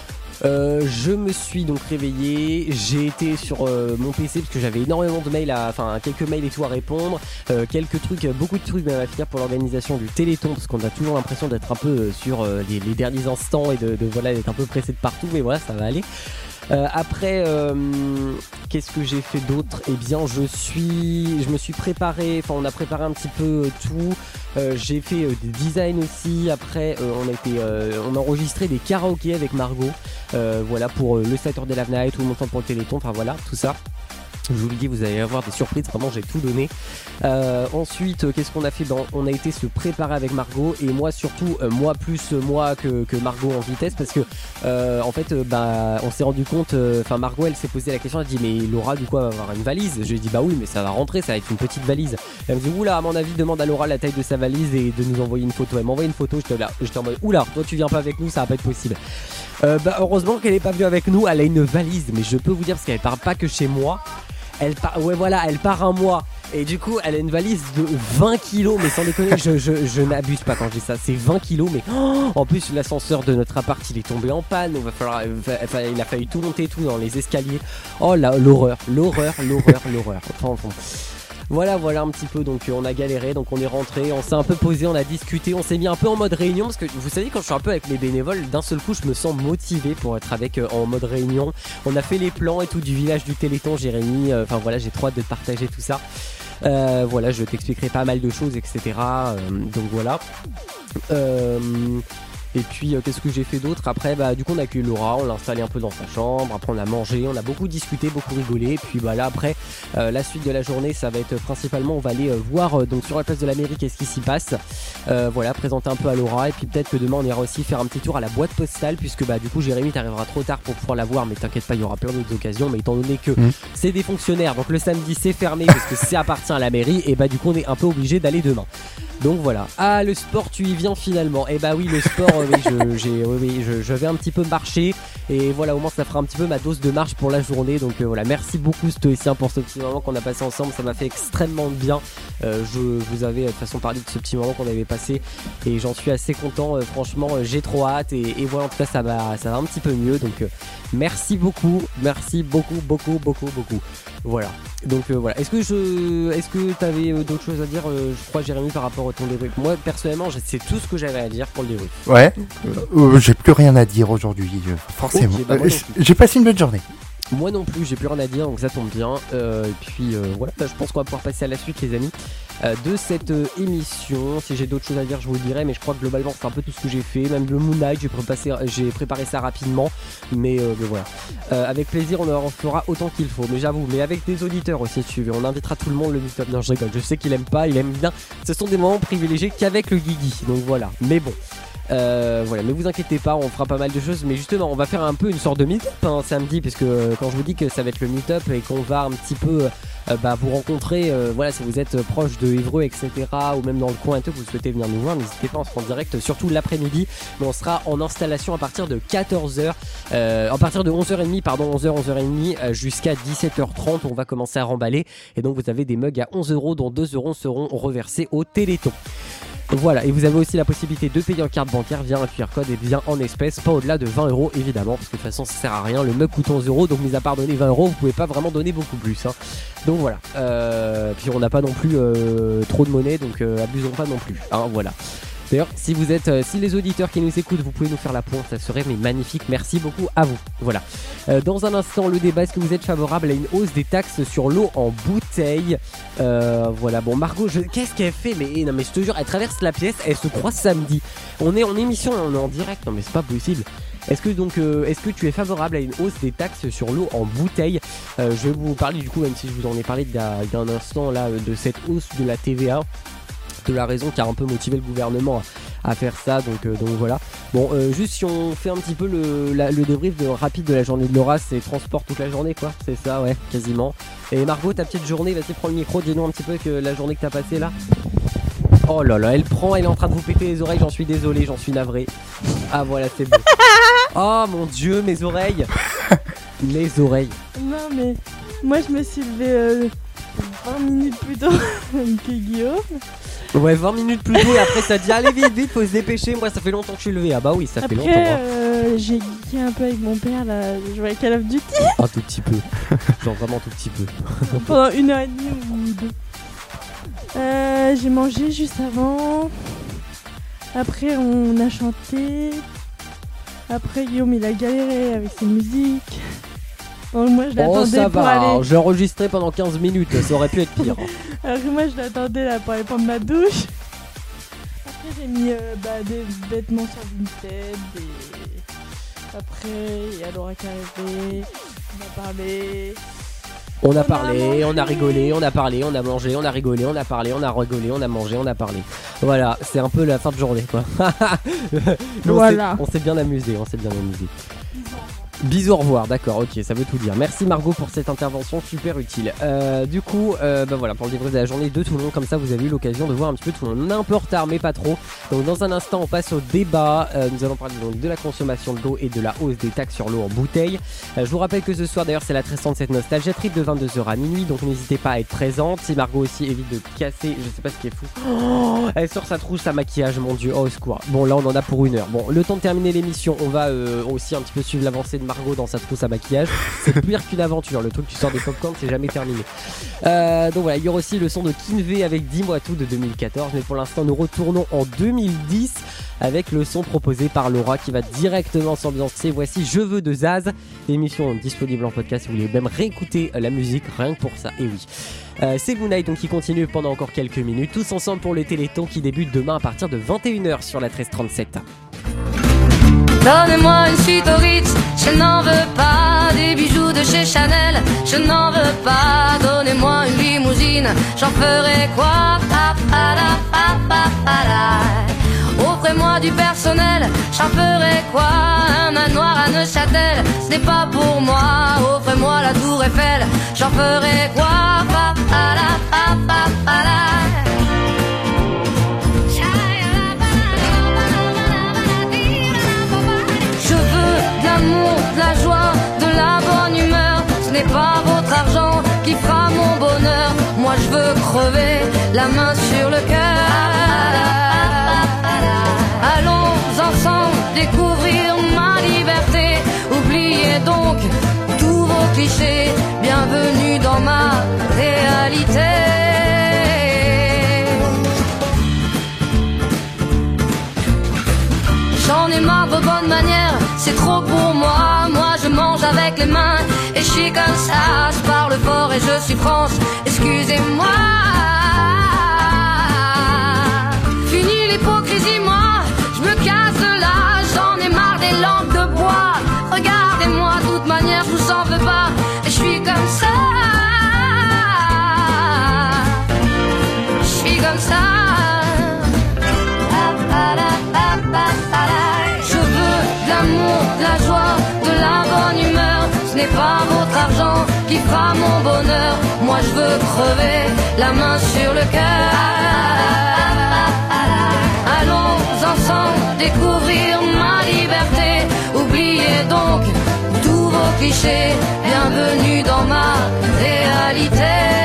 Euh, je me suis donc réveillé, j'ai été sur euh, mon P C parce que j'avais énormément de mails, à, enfin quelques mails et tout à répondre, euh, quelques trucs, euh, beaucoup de trucs même à finir pour l'organisation du Téléthon parce qu'on a toujours l'impression d'être un peu euh, sur euh, les, les derniers instants et de, de voilà d'être un peu pressé de partout, mais voilà ça va aller. Euh, après, euh, qu'est-ce que j'ai fait d'autre? Eh bien, je suis, je me suis préparé. Enfin, on a préparé un petit peu euh, tout. Euh, j'ai fait euh, des designs aussi. Après, euh, on a été, euh, on a enregistré des karaokés avec Margot. Euh, voilà pour euh, le Saturday Live Night ou mon temps pour le Téléthon. Enfin voilà, tout ça. Je vous le dis, vous allez avoir des surprises, vraiment j'ai tout donné. Euh, ensuite, euh, qu'est-ce qu'on a fait? Ben, on a été se préparer avec Margot et moi surtout, euh, moi plus euh, moi que, que Margot en vitesse parce que euh, en fait, euh, bah, on s'est rendu compte, enfin euh, Margot elle s'est posé la question, elle dit mais Laura du coup elle va avoir une valise. Je lui ai dit bah oui mais ça va rentrer, ça va être une petite valise. Elle me dit oula à mon avis demande à Laura la taille de sa valise et de nous envoyer une photo. Elle m'a envoyé une photo, j'étais là, j'étais en mode oula toi tu viens pas avec nous, ça va pas être possible. Euh, bah, heureusement qu'elle est pas venue avec nous, elle a une valise mais je peux vous dire parce qu'elle part pas que chez moi. Elle part, ouais voilà, elle part un mois et du coup elle a une valise de vingt kilos, mais sans déconner, je, je, je n'abuse pas quand je dis ça, c'est vingt kilos, mais oh, en plus l'ascenseur de notre appart il est tombé en panne, donc va falloir, va, il a fallu tout monter tout dans les escaliers. Oh là, l'horreur, l'horreur, l'horreur, l'horreur. Enfin, enfin. Voilà, voilà un petit peu, donc euh, on a galéré, donc on est rentré, on s'est un peu posé, on a discuté, on s'est mis un peu en mode réunion, parce que vous savez quand je suis un peu avec mes bénévoles, d'un seul coup je me sens motivé pour être avec euh, en mode réunion. On a fait les plans et tout du village du Téléthon, Jérémy, enfin euh, voilà, j'ai trop hâte de partager tout ça. Euh, voilà, je t'expliquerai pas mal de choses, et cetera. Euh, donc voilà. Euh, Et puis euh, qu'est-ce que j'ai fait d'autre? Après bah du coup on a accueilli Laura, on l'a installé un peu dans sa chambre, après on a mangé, on a beaucoup discuté, beaucoup rigolé, et puis bah là après euh, la suite de la journée ça va être principalement on va aller euh, voir euh, donc sur la place de la mairie qu'est-ce qui s'y passe, euh, voilà présenter un peu à Laura, et puis peut-être que demain on ira aussi faire un petit tour à la boîte postale puisque bah du coup Jérémy t'arriveras trop tard pour pouvoir la voir, mais t'inquiète pas il y aura plein d'autres occasions, mais étant donné que mmh. c'est des fonctionnaires donc le samedi c'est fermé parce que ça appartient à la mairie, et bah du coup on est un peu obligé d'aller demain. Donc voilà. Ah le sport tu y viens finalement. Et bah oui le sport euh, oui, je, j'ai, oui, oui, je, je vais un petit peu marcher. Et voilà au moins ça fera un petit peu ma dose de marche pour la journée. Donc euh, voilà merci beaucoup Stoïcien pour ce petit moment qu'on a passé ensemble. Ça m'a fait extrêmement bien. euh, Je vous avais de toute façon parlé de ce petit moment qu'on avait passé. Et j'en suis assez content. euh, Franchement euh, j'ai trop hâte. Et, et voilà en tout cas ça va, ça va un petit peu mieux. Donc euh, merci beaucoup. Merci beaucoup beaucoup beaucoup beaucoup. Voilà. Donc euh, voilà. Est-ce que je, est-ce que t'avais euh, d'autres choses à dire, euh, je crois Jérémy par rapport à ton débrief? Moi personnellement, c'est tout ce que j'avais à dire pour le débrief. Ouais. Euh, j'ai plus rien à dire aujourd'hui, euh, forcément. Okay, bah, euh, j'ai passé une bonne journée. Moi non plus, j'ai plus rien à dire, donc ça tombe bien. Euh, et puis euh, voilà, bah, je pense qu'on va pouvoir passer à la suite, les amis, euh, de cette euh, émission. Si j'ai d'autres choses à dire, je vous le dirai, mais je crois que globalement, c'est un peu tout ce que j'ai fait. Même le Moon Knight, j'ai préparé, j'ai préparé ça rapidement, mais, euh, mais voilà. Euh, avec plaisir, on en fera autant qu'il faut. Mais j'avoue, mais avec des auditeurs aussi, si tu veux. On invitera tout le monde le meet-up. Non, je rigole. Je sais qu'il aime pas, il aime bien. Ce sont des moments privilégiés qu'avec le Guigui. Donc voilà. Mais bon. Euh, voilà, mais vous inquiétez pas, on fera pas mal de choses. Mais justement, on va faire un peu une sorte de meet-up hein, samedi, parce que euh, quand je vous dis que ça va être le meet-up et qu'on va un petit peu euh, bah, vous rencontrer, euh, voilà, si vous êtes proche de Évreux, et cetera, ou même dans le coin et tout, que vous souhaitez venir nous voir, n'hésitez pas, on se rend direct, surtout l'après-midi. Mais on sera en installation à partir de quatorze heures, euh, à partir de onze heures trente, pardon, onze heures, onze heures trente, euh, jusqu'à dix-sept heures trente. On va commencer à remballer. Et donc, vous avez des mugs à onze euros, dont deux euros seront reversés au Téléthon. Voilà, et vous avez aussi la possibilité de payer en carte bancaire via un Q R code et bien en espèces, pas au-delà de vingt euros évidemment, parce que de toute façon ça sert à rien, le mug coûte onze euros, donc mis à part donner vingt euros, vous pouvez pas vraiment donner beaucoup plus. Hein. Donc voilà, euh, puis on n'a pas non plus euh, trop de monnaie, donc euh, abusons pas non plus. Hein, voilà. D'ailleurs, si vous êtes, euh, si les auditeurs qui nous écoutent, vous pouvez nous faire la pointe, ça serait mais magnifique. Merci beaucoup à vous. Voilà. Euh, dans un instant, le débat, est-ce que vous êtes favorable à une hausse des taxes sur l'eau en bouteille? euh, Voilà. Bon, Margot, je... qu'est-ce qu'elle fait? Mais non, mais je te jure, elle traverse la pièce, elle se croise samedi. On est en émission, on est en direct. Non, mais c'est pas possible. Est-ce que donc, euh, est-ce que tu es favorable à une hausse des taxes sur l'eau en bouteille? euh, Je vais vous parler du coup, même si je vous en ai parlé d'un, d'un instant là, de cette hausse de la T V A. De la raison qui a un peu motivé le gouvernement à, à faire ça, donc, euh, donc voilà. Bon, euh, juste si on fait un petit peu le, la, le débrief de, rapide de la journée de Laura, c'est transport toute la journée quoi, c'est ça, ouais, quasiment. Et Margot, ta petite journée, vas-y, prends le micro, dis-nous un petit peu que la journée que t'as passée là. Oh là là, elle prend, elle est en train de vous péter les oreilles, j'en suis désolé, j'en suis navré. Ah voilà, c'est bon. Oh mon dieu, mes oreilles. Mes oreilles. Non mais, moi je me suis levée euh, vingt minutes plus tôt que Guillaume. Ouais, vingt minutes plus tôt et après ça dit allez vite vite, faut se dépêcher. Moi ça fait longtemps que je suis levé. Ah bah oui, ça après, fait longtemps. Hein. Euh, j'ai geeké un peu avec mon père là, je jouais à Call of Duty. Un tout petit peu. Genre vraiment tout petit peu. Pendant une heure et demie ou deux. Euh, j'ai mangé juste avant. Après on a chanté. Après Guillaume il a galéré avec ses musiques. Donc moi je l'attendais oh, ça pour va. aller... J'ai enregistré pendant quinze minutes, ça aurait pu être pire. Alors que moi je l'attendais là pour aller prendre ma douche. Après j'ai mis euh, bah, des vêtements sur Vinted. Et... Après il y a Laura qui est arrivée. On a parlé. On a On parlé, a on a rigolé, on a parlé, on a mangé, on a rigolé, on a parlé, on a rigolé, on a mangé, on a parlé. Voilà, c'est un peu la fin de journée quoi. Voilà. On s'est bien amusé, on s'est bien amusé. Bisous, au revoir, d'accord, ok, ça veut tout dire. Merci Margot pour cette intervention super utile. Euh, du coup, euh, bah voilà, pour le débrief de la journée de Toulon, comme ça vous avez eu l'occasion de voir un petit peu tout le monde. On est un peu en retard, mais pas trop. Donc dans un instant, on passe au débat. Euh, nous allons parler donc de la consommation de l'eau et de la hausse des taxes sur l'eau en bouteille. Euh, je vous rappelle que ce soir, d'ailleurs, c'est la très cette Nostalgia Trip de vingt-deux heures à minuit, donc n'hésitez pas à être présente. Si Margot aussi évite de casser, je sais pas ce qui est fou. Oh, elle sort sa trousse à maquillage, mon dieu, oh au secours. Bon, là on en a pour une heure. Bon, le temps de terminer l'émission, on va euh, aussi un petit peu suivre l'avancée de Margot dans sa trousse à maquillage. C'est pire qu'une aventure, le truc tu sors des popcorn, c'est jamais terminé. Euh, donc voilà, il y aura aussi le son de Kinvey avec Dis-moi tout de deux mille quatorze, mais pour l'instant nous retournons en deux mille dix avec le son proposé par Laura qui va directement s'ambiancer. Voici Je veux de Zaz, émission disponible en podcast si vous voulez même réécouter la musique, rien que pour ça, et oui. Euh, c'est Moon Knight donc qui continue pendant encore quelques minutes, tous ensemble pour le Téléthon qui débute demain à partir de vingt et une heures sur la treize trente-sept. Donnez-moi une suite au Ritz, je n'en veux pas. Des bijoux de chez Chanel, je n'en veux pas. Donnez-moi une limousine, j'en ferai quoi? Pa, pa, la, pa, pa, pa, la. Offrez-moi du personnel, j'en ferai quoi? Un manoir à Neuchâtel, ce n'est pas pour moi. Offrez-moi la tour Eiffel, j'en ferai quoi? Pa, pa, la, pa, pa, pa, la. De la joie, de la bonne humeur, ce n'est pas votre argent qui fera mon bonheur. Moi je veux crever la main sur le cœur. Allons ensemble découvrir ma liberté. Oubliez donc tous vos clichés. Bienvenue dans ma réalité. J'en ai marre de bonnes manières, c'est trop pour moi. Moi je mange avec les mains. Et je suis comme ça, je parle fort et je suis France. Excusez-moi. Fini l'hypocrisie, moi, je me casse de là. J'en ai marre des lampes de bois. Regardez-moi, de toute manière, je vous en veux pas. Et je suis comme ça. Je suis comme ça. Je veux de l'amour, de la joie, de la bonne humeur. Ce n'est pas votre argent qui fera mon bonheur. Moi je veux crever, la main sur le cœur. Allons ensemble découvrir ma liberté. Oubliez donc tous vos clichés. Bienvenue dans ma réalité.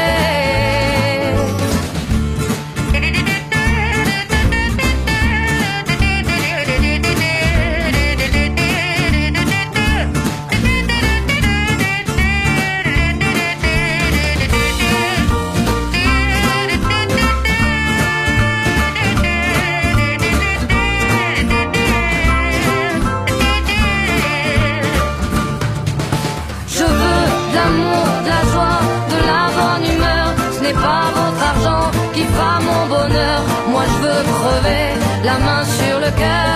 Pas votre argent qui fera mon bonheur. Moi je veux crever, la main sur le cœur.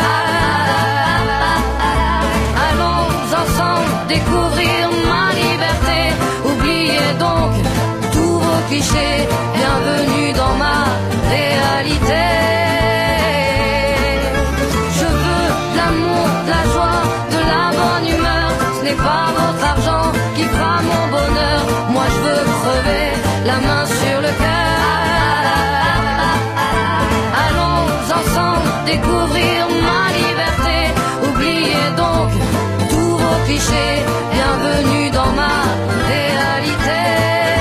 Allons ensemble découvrir ma liberté. Oubliez donc tous vos clichés. Bienvenue dans ma réalité. Je veux de l'amour, de la joie, de la bonne humeur. Ce n'est pas votre argent qui fera mon bonheur. Moi je veux crever, la main sur le cœur. Allons ensemble découvrir ma liberté. Oubliez donc tous vos clichés. Bienvenue dans ma réalité.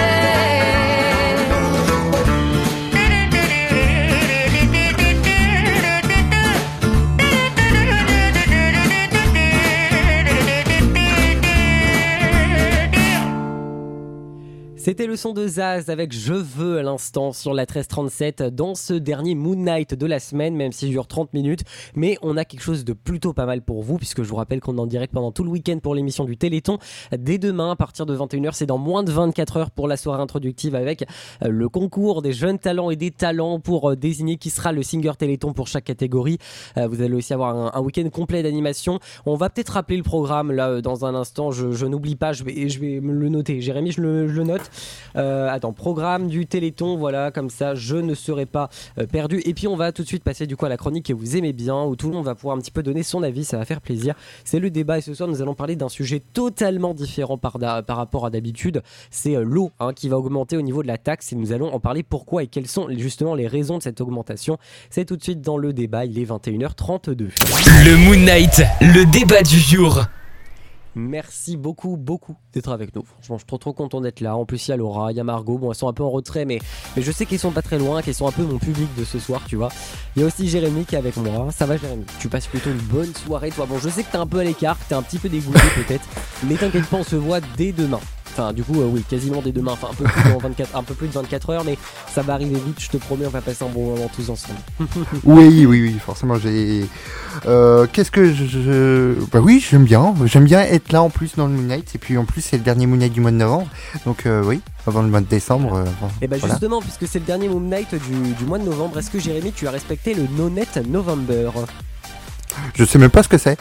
C'était le son de Zaz avec Je veux à l'instant sur la treize trente-sept dans ce dernier Moon Night de la semaine, même s'il dure trente minutes. Mais on a quelque chose de plutôt pas mal pour vous, puisque je vous rappelle qu'on est en direct pendant tout le week-end pour l'émission du Téléthon. Dès demain, à partir de vingt et une heures, c'est dans moins de vingt-quatre heures pour la soirée introductive avec le concours des jeunes talents et des talents pour désigner qui sera le singer Téléthon pour chaque catégorie. Vous allez aussi avoir un, un week-end complet d'animation. On va peut-être rappeler le programme là dans un instant. Je, je n'oublie pas, je vais, je vais me le noter. Jérémy, je le, je le note. Euh, attends, programme du Téléthon, voilà, comme ça je ne serai pas euh, perdu. Et puis on va tout de suite passer du coup à la chronique que vous aimez bien, où tout le monde va pouvoir un petit peu donner son avis, ça va faire plaisir. C'est le débat et ce soir nous allons parler d'un sujet totalement différent par, da, par rapport à d'habitude. C'est euh, l'eau hein, qui va augmenter au niveau de la taxe et nous allons en parler pourquoi et quelles sont justement les raisons de cette augmentation. C'est tout de suite dans le débat, il est vingt et une heures trente-deux. Le Moon Night, le débat du jour. Merci beaucoup, beaucoup d'être avec nous. Franchement, je suis trop trop content d'être là. En plus, il y a Laura, il y a Margot. Bon, elles sont un peu en retrait, mais, mais je sais qu'ils sont pas très loin, qu'ils sont un peu mon public de ce soir, tu vois. Il y a aussi Jérémy qui est avec moi. Ça va, Jérémy? Tu passes plutôt une bonne soirée, toi. Bon, je sais que t'es un peu à l'écart, que t'es un petit peu dégoûté peut-être, mais t'inquiète pas, on se voit dès demain. Enfin, du coup, euh, oui, quasiment dès demain. Enfin, un peu, plus de vingt-quatre, un peu plus de vingt-quatre heures, mais ça va arriver vite. Je te promets, on va passer un bon moment tous ensemble. Oui, oui, oui, forcément, j'ai. Euh, qu'est-ce que je, je. Bah oui, j'aime bien. J'aime bien être là en plus dans le Moon Night. Et puis en plus, c'est le dernier Moon Night du mois de novembre. Donc, euh, oui, avant le mois de décembre. Euh, bon, et bah, voilà. justement, puisque c'est le dernier Moon Night du, du mois de novembre, est-ce que Jérémy, tu as respecté le No Net November? Je sais même pas ce que c'est.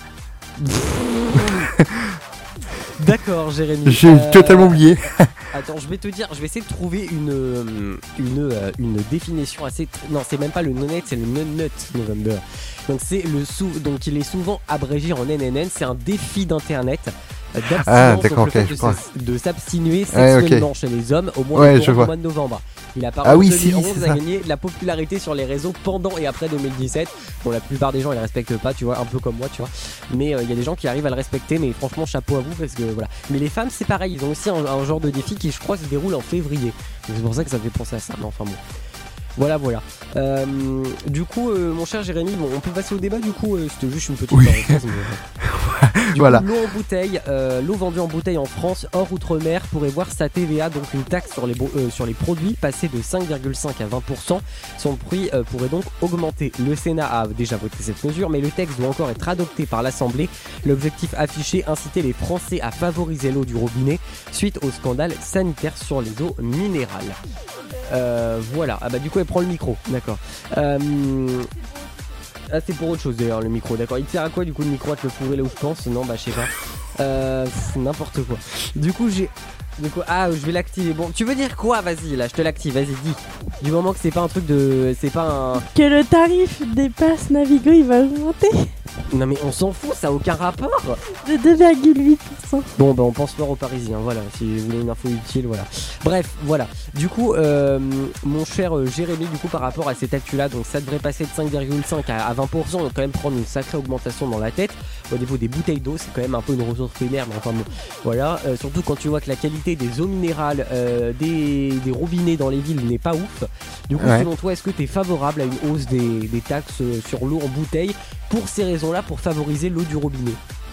D'accord, Jérémy. J'ai euh... totalement oublié. Attends, je vais te dire, je vais essayer de trouver une une une définition assez. Non, c'est même pas le non-net, c'est le non-nut November. Donc c'est le sou. Donc il est souvent abrégé en N N N. C'est un défi d'internet. Ah, d'accord, ok, de, je crois. de s'abstinuer sexuellement ouais, okay. chez les hommes au mois, ouais, de, au mois de novembre. Il a ah oui, si, a gagné de la popularité sur les réseaux pendant et après deux mille dix-sept. Bon, la plupart des gens ils le respectent pas, tu vois, un peu comme moi, tu vois. Mais il euh, y a des gens qui arrivent à le respecter, mais franchement chapeau à vous parce que voilà. Mais les femmes c'est pareil, ils ont aussi un, un genre de défi qui je crois se déroule en février. Donc, c'est pour ça que ça fait penser à ça. Mais enfin bon. Voilà, voilà. Euh, du coup, euh, mon cher Jérémy, bon, on peut passer au débat. Du coup, euh, c'était juste une petite oui. parenthèse. Mais... Du Voilà. coup, l'eau en bouteille, euh, l'eau vendue en bouteille en France, hors outre-mer, pourrait voir sa T V A, donc une taxe sur les, bo- euh, sur les produits, passer de cinq virgule cinq à vingt pour cent. Son prix euh, pourrait donc augmenter. Le Sénat a déjà voté cette mesure, mais le texte doit encore être adopté par l'Assemblée. L'objectif affiché, inciter les Français à favoriser l'eau du robinet suite au scandale sanitaire sur les eaux minérales. Euh, voilà. Ah bah du coup, elle prend le micro. D'accord. Euh... Ah, c'est pour autre chose d'ailleurs le micro, d'accord. Il sert à quoi du coup le micro, à te le fourrer là où je pense? Non, bah je sais pas. Euh, pff, n'importe quoi. Du coup, j'ai. Du coup, ah, je vais l'activer. Bon, tu veux dire quoi? Vas-y, là, je te l'active. Vas-y, dis. Du moment que c'est pas un truc de. C'est pas un. Que le tarif des passes Navigo il va augmenter Non, mais on s'en fout, ça a aucun rapport. de deux virgule huit pour cent. Bon, bah, on pense pas aux Parisiens, voilà. Si vous voulez une info utile, voilà. Bref, voilà. Du coup, euh, mon cher euh, Jérémy, du coup, par rapport à cette actu-là, donc ça devrait passer de cinq virgule cinq à, à vingt pour cent. Donc, quand même prendre une sacrée augmentation dans la tête. Au niveau des bouteilles d'eau, c'est quand même un peu une ressource primaire, mais enfin bon, voilà. Euh, surtout quand tu vois que la qualité des eaux minérales, euh, des, des robinets dans les villes n'est pas ouf. Du coup, Ouais. selon toi, est-ce que tu es favorable à une hausse des, des taxes euh, sur l'eau en bouteille pour ces raisons-là, pour favoriser l'eau du robinet?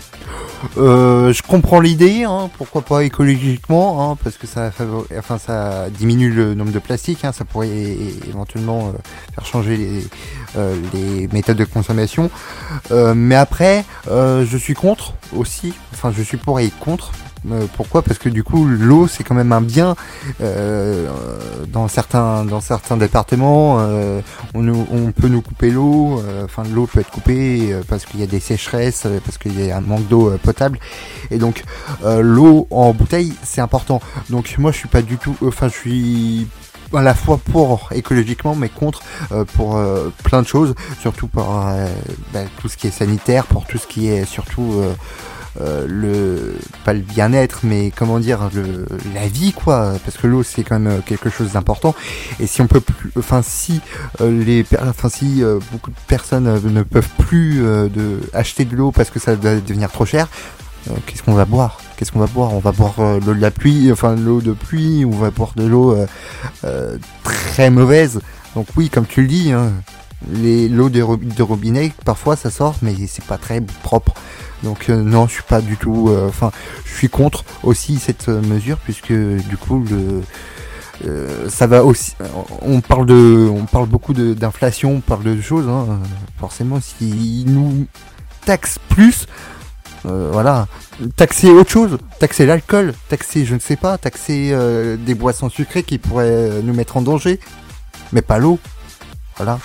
Euh, je comprends l'idée, hein, pourquoi pas écologiquement, hein, parce que ça, favor- enfin, ça diminue le nombre de plastiques, hein, ça pourrait é- éventuellement euh, faire changer les, euh, les méthodes de consommation. Euh, mais après, euh, je suis contre aussi, enfin je suis pour et contre. Euh, pourquoi? Parce que du coup l'eau c'est quand même un bien euh, dans certains dans certains départements euh, on, nous- on peut nous couper l'eau, euh, enfin l'eau peut être coupée euh, parce qu'il y a des sécheresses, euh, parce qu'il y a un manque d'eau euh, potable et donc euh, l'eau en bouteille c'est important. Donc moi je suis pas du tout, enfin je suis à la fois pour écologiquement mais contre euh, pour euh, plein de choses, surtout pour euh, bah, tout ce qui est sanitaire, pour tout ce qui est surtout euh, Euh, le pas le bien-être mais comment dire le la vie quoi, parce que l'eau c'est quand même quelque chose d'important et si on peut plus enfin si euh, les per- enfin si euh, beaucoup de personnes euh, ne peuvent plus euh, de acheter de l'eau parce que ça va devenir trop cher, euh, qu'est-ce qu'on va boire qu'est-ce qu'on va boire on va boire euh, l'eau de la pluie, enfin l'eau de pluie, ou on va boire de l'eau euh, euh, très mauvaise. Donc oui, comme tu le dis, hein, les l'eau de, ro- de robinet parfois ça sort mais c'est pas très propre. Donc euh, non, je suis pas du tout. Enfin, euh, je suis contre aussi cette euh, mesure puisque du coup le euh, ça va aussi. On parle de, on parle beaucoup de, d'inflation, on parle de choses. Hein, forcément, s'ils nous taxent plus, euh, voilà, taxer autre chose, taxer l'alcool, taxer, je ne sais pas, taxer euh, des boissons sucrées qui pourraient nous mettre en danger, mais pas l'eau. Voilà.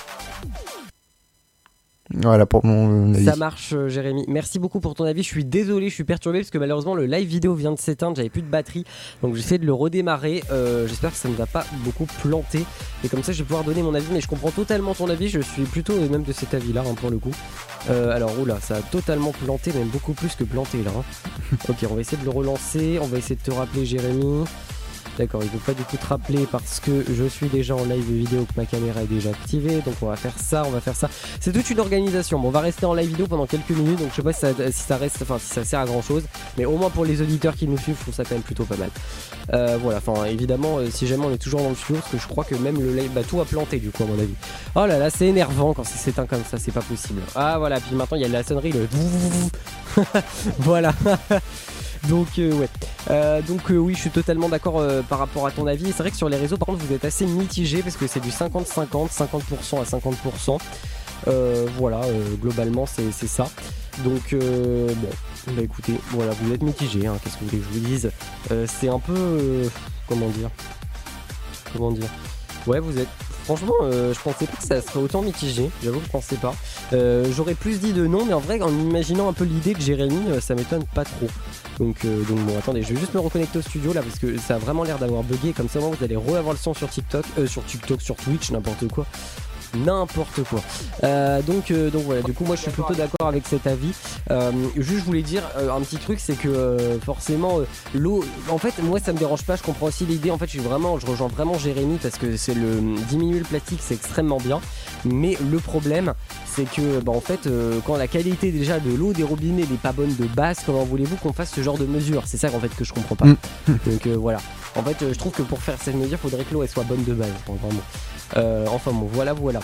Voilà pour mon avis. Ça marche, euh, Jérémy. Merci beaucoup pour ton avis. Je suis désolé, je suis perturbé parce que malheureusement le live vidéo vient de s'éteindre. J'avais plus de batterie, donc j'essaie de le redémarrer. Euh, j'espère que ça ne va pas beaucoup planter et comme ça je vais pouvoir donner mon avis. Mais je comprends totalement ton avis. Je suis plutôt euh, même de cet avis-là hein, pour le coup. Euh, alors oula, ça a totalement planté, même beaucoup plus que planté là. Hein. Ok, on va essayer de le relancer. On va essayer de te rappeler, Jérémy. D'accord, il ne veut pas du coup te rappeler parce que je suis déjà en live vidéo, que ma caméra est déjà activée. Donc on va faire ça, on va faire ça. C'est toute une organisation. Bon, on va rester en live vidéo pendant quelques minutes. Donc je sais pas si ça, si ça reste, enfin si ça sert à grand chose. Mais au moins pour les auditeurs qui nous suivent, je trouve ça quand même plutôt pas mal. Euh, voilà, enfin évidemment, euh, si jamais on est toujours dans le studio, parce que je crois que même le live, bah tout a planté du coup à mon avis. Oh là là, c'est énervant quand c'est s'éteint comme ça, c'est pas possible. Ah voilà, puis maintenant il y a la sonnerie, le voilà. Donc euh, ouais, euh, donc euh, oui, je suis totalement d'accord euh, par rapport à ton avis. C'est vrai que sur les réseaux, par contre, vous êtes assez mitigé parce que c'est du cinquante cinquante, cinquante pour cent à cinquante pour cent. Euh, voilà, euh, globalement, c'est, c'est ça. Donc euh, bon, bah écoutez, voilà, vous êtes mitigé. Hein, qu'est-ce que vous voulez que je vous dise? euh, C'est un peu, euh, comment dire, comment dire. Ouais, vous êtes. Franchement, euh, je pensais pas que ça serait autant mitigé. J'avoue que je pensais pas. Euh, j'aurais plus dit de non, mais en vrai, en imaginant un peu l'idée de Jérémy, euh, ça m'étonne pas trop. Donc, euh, donc bon, attendez, je vais juste me reconnecter au studio là parce que ça a vraiment l'air d'avoir bugué. Comme ça, vous allez re-avoir le son sur TikTok, euh, sur TikTok, sur Twitch, n'importe quoi. N'importe quoi. Euh, donc, euh, donc voilà, du coup, moi je suis plutôt d'accord avec cet avis. Euh, juste, je voulais dire euh, un petit truc, c'est que euh, forcément, euh, l'eau, en fait, moi ça me dérange pas, je comprends aussi l'idée. En fait, je suis vraiment, je rejoins vraiment Jérémy parce que c'est le diminuer le plastique, c'est extrêmement bien. Mais le problème, c'est que, bah, en fait, euh, quand la qualité déjà de l'eau des robinets n'est pas bonne de base, comment voulez-vous qu'on fasse ce genre de mesure? C'est ça en fait que je comprends pas. Mm. Donc euh, voilà. En fait, euh, je trouve que pour faire cette mesure, il faudrait que l'eau elle soit bonne de base. Enfin, vraiment. Euh, enfin bon, voilà, voilà.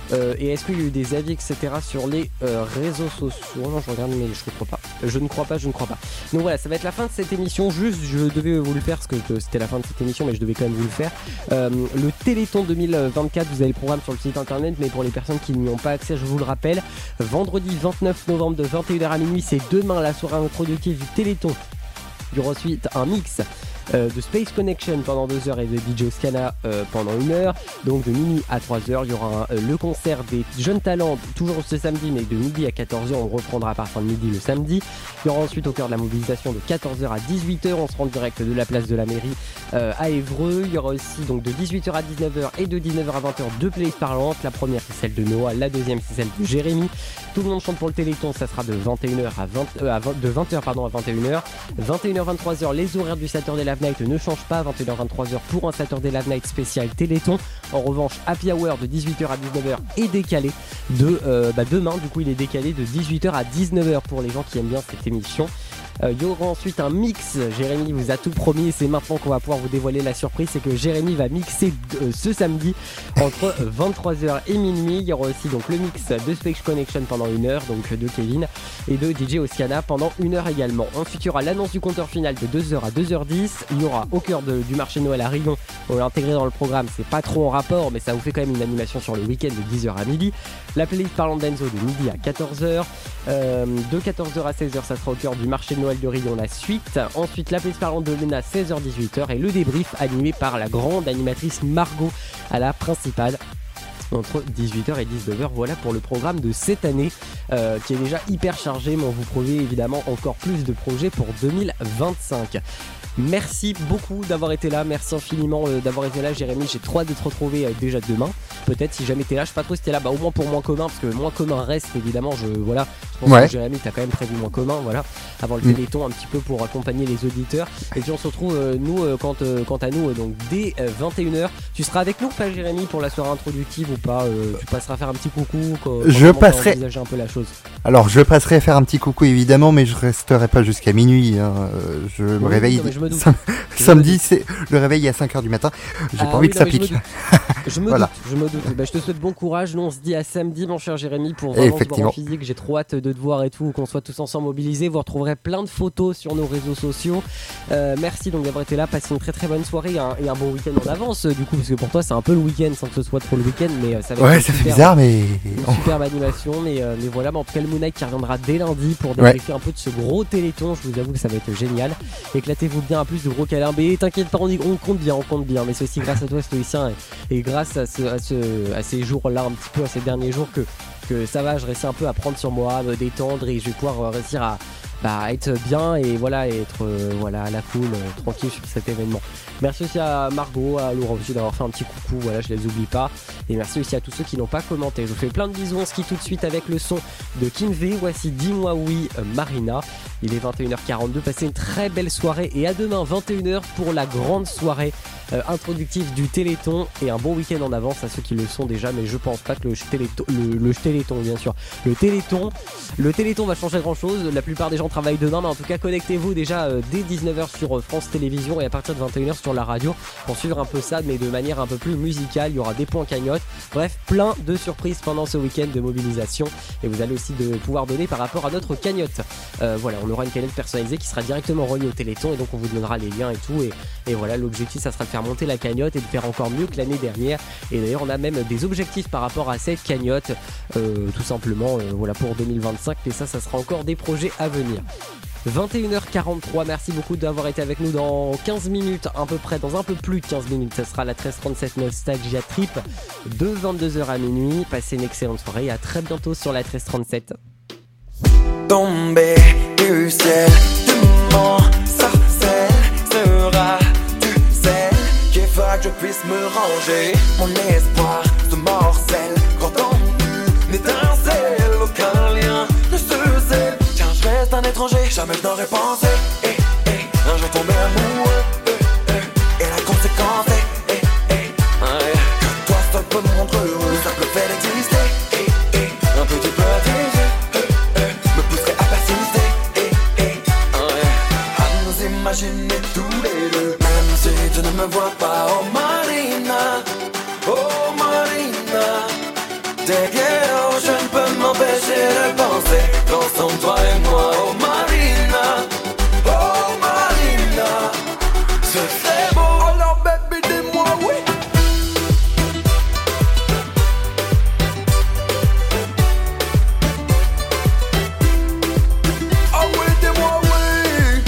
euh, et est-ce qu'il y a eu des avis, et cetera sur les euh, réseaux sociaux? Non, je regarde, mais je ne crois pas. Je ne crois pas, je ne crois pas. Donc voilà, ça va être la fin de cette émission. Juste, je devais vous le faire parce que c'était la fin de cette émission, mais je devais quand même vous le faire. Euh, le Téléthon deux mille vingt-quatre, vous avez le programme sur le site internet, mais pour les personnes qui n'y ont pas accès, je vous le rappelle, vendredi vingt-neuf novembre de vingt et une heures à minuit, c'est demain la soirée introductive du Téléthon. Il y aura ensuite un mix euh, de Space Connection pendant deux heures et de D J Oscana euh, pendant une heure. Donc de minuit à trois heures, il y aura un, euh, le concert des jeunes talents, toujours ce samedi, mais de midi à quatorze heures. On reprendra à partir de midi le samedi. Il y aura ensuite au cœur de la mobilisation de quatorze heures à dix-huit heures. On se rend direct de la place de la mairie euh, à Évreux. Il y aura aussi donc de dix-huit heures à dix-neuf heures et de dix-neuf heures à vingt heures deux playlists parlantes. La première c'est celle de Noah, la deuxième c'est celle de Jérémy. Tout le monde chante pour le Téléthon, ça sera de vingt et une heures à vingt, euh, à vingt, de vingt heures pardon, à vingt et une heures. vingt et une heures vingt-trois heures, les horaires du Saturday Live Night ne changent pas. vingt et une heures vingt-trois heures pour un Saturday Live Night spécial Téléthon. En revanche, Happy Hour de dix-huit heures à dix-neuf heures est décalé de euh, bah demain. Du coup, il est décalé de dix-huit heures à dix-neuf heures pour les gens qui aiment bien cette émission. Euh, il y aura ensuite un mix. Jérémy vous a tout promis et c'est maintenant qu'on va pouvoir vous dévoiler la surprise. C'est que Jérémy va mixer euh, ce samedi entre vingt-trois heures et minuit. Il y aura aussi donc le mix de Space Connection pendant une heure, donc de Kevin, et de D J Oscana pendant une heure également. Ensuite, il y aura l'annonce du compteur final de deux heures à deux heures dix. Il y aura au cœur de, du marché de Noël à Rion. On l'a intégré dans le programme. C'est pas trop en rapport, mais ça vous fait quand même une animation sur le week-end de dix heures à midi. La playlist parlant d'Enzo de midi à quatorze heures. Euh, de quatorze heures à seize heures, ça sera au cœur du marché de Noël de Rion, la suite. Ensuite, la playlist parlant de Lena, seize heures dix-huit heures, et le débrief animé par la grande animatrice Margot à la principale entre dix-huit heures et dix-neuf heures. Voilà pour le programme de cette année euh, qui est déjà hyper chargé, mais on vous promet évidemment encore plus de projets pour deux mille vingt-cinq. Merci beaucoup d'avoir été là, merci infiniment euh, d'avoir été là Jérémy, j'ai trop hâte de te retrouver euh, déjà demain, peut-être si jamais t'es là, je sais pas trop si t'es là, bah au moins pour Moins Commun, parce que Moins Commun reste évidemment, je voilà, je pense ouais. que Jérémy t'as quand même prévu Moins Commun, voilà, avant le mmh. Téléthon un petit peu pour accompagner les auditeurs, et puis on se retrouve euh, nous, euh, quant, euh, quant à nous, euh, donc dès euh, vingt et une heures, tu seras avec nous pas Jérémy pour la soirée introductive ou pas, euh, tu passeras faire un petit coucou, quand, je passerai, envisager un peu la chose. Alors je passerai faire un petit coucou évidemment, mais je resterai pas jusqu'à minuit, hein. je me oui, réveille... Non, je me Sam... Samedi, c'est le réveil à cinq heures du matin. J'ai ah, pas envie oui, que non, ça pique. Je me voilà. doute, je me doute. Bah, je te souhaite bon courage. Nous, on se dit à samedi, mon cher Jérémy, pour vraiment se voir en physique. J'ai trop hâte de te voir et tout, qu'on soit tous ensemble mobilisés. Vous retrouverez plein de photos sur nos réseaux sociaux. Euh, merci donc d'avoir été là. Passez une très très bonne soirée et un, et un bon week-end en avance, du coup, parce que pour toi, c'est un peu le week-end sans que ce soit trop le week-end, mais ça va ouais, être ça super, fait bizarre, mais une superbe animation. Mais, euh, mais voilà, mais en tout cas, le Moon Knight qui reviendra dès lundi pour débriefer ouais. un peu de ce gros Téléthon. Je vous avoue que ça va être génial. Éclatez-vous bien à plus de gros câlins. Mais t'inquiète pas, on, y, on compte bien, on compte bien. Mais c'est aussi grâce à toi, Stoïcien, et, et grâce à, ce, à, ce, à ces jours-là, un petit peu, à ces derniers jours, que, que ça va, je réussis un peu à prendre sur moi, à me détendre, et je vais pouvoir réussir à bah, être bien et voilà, et être euh, voilà, à la cool, euh, tranquille sur cet événement. Merci aussi à Margot, à Laura aussi d'avoir fait un petit coucou, voilà, je les oublie pas. Et merci aussi à tous ceux qui n'ont pas commenté. Je vous fais plein de bisous, on se quitte tout de suite avec le son de Kinvey. Voici Dis-moi oui, euh, Marina. Il est vingt et une heures quarante-deux, passez une très belle soirée et à demain vingt et une heures pour la grande soirée euh, introductive du Téléthon, et un bon week-end en avance à ceux qui le sont déjà, mais je pense pas que le Téléthon, le, le Téléthon bien sûr, le Téléthon, le Téléthon va changer grand chose. La plupart des gens travaillent demain, mais en tout cas connectez-vous déjà euh, dès dix-neuf heures sur euh, France Télévisions et à partir de vingt et une heures sur la radio pour suivre un peu ça, mais de manière un peu plus musicale. Il y aura des points cagnottes, bref, plein de surprises pendant ce week-end de mobilisation, et vous allez aussi de pouvoir donner par rapport à notre cagnotte. Euh, voilà, on aura une cagnotte personnalisée qui sera directement reliée au Téléthon, et donc on vous donnera les liens et tout, et, et voilà, l'objectif ça sera de faire monter la cagnotte et de faire encore mieux que l'année dernière. Et d'ailleurs on a même des objectifs par rapport à cette cagnotte, euh, tout simplement euh, voilà, pour deux mille vingt-cinq, et ça ça sera encore des projets à venir. vingt et une heures quarante-trois, merci beaucoup d'avoir été avec nous. Dans quinze minutes, à peu près, dans un peu plus de quinze minutes, ça sera la treize trente-sept Nostalgia Trip de vingt-deux heures à minuit. Passez une excellente soirée et à très bientôt sur la treize trente-sept. Tomber du ciel, tu m'en sorcelles, sera-tu celle qui fera que je puisse me ranger? Mon espoir se morcelle, quand on une étincelle, aucun lien ne se scelle. Tiens, je reste un étranger, jamais je n'aurais pensé, eh, eh, un jour tomber amoureux, eh, eh, et la conséquence est, eh, eh, eh, que toi seul peux me rendre heureux. Le simple fait d'exister, eh, eh, un petit peu à tes yeux, eh, eh, me pousserait à persister, eh, eh, eh, à nous imaginer tous les deux, même si tu ne me vois pas. Oh Marina, oh Marina, t'es m'empêcher de penser qu'ensemble toi et moi, oh Marina, oh Marina, ce serait beau. Alors baby dis-moi oui. Ah oui dis-moi oui.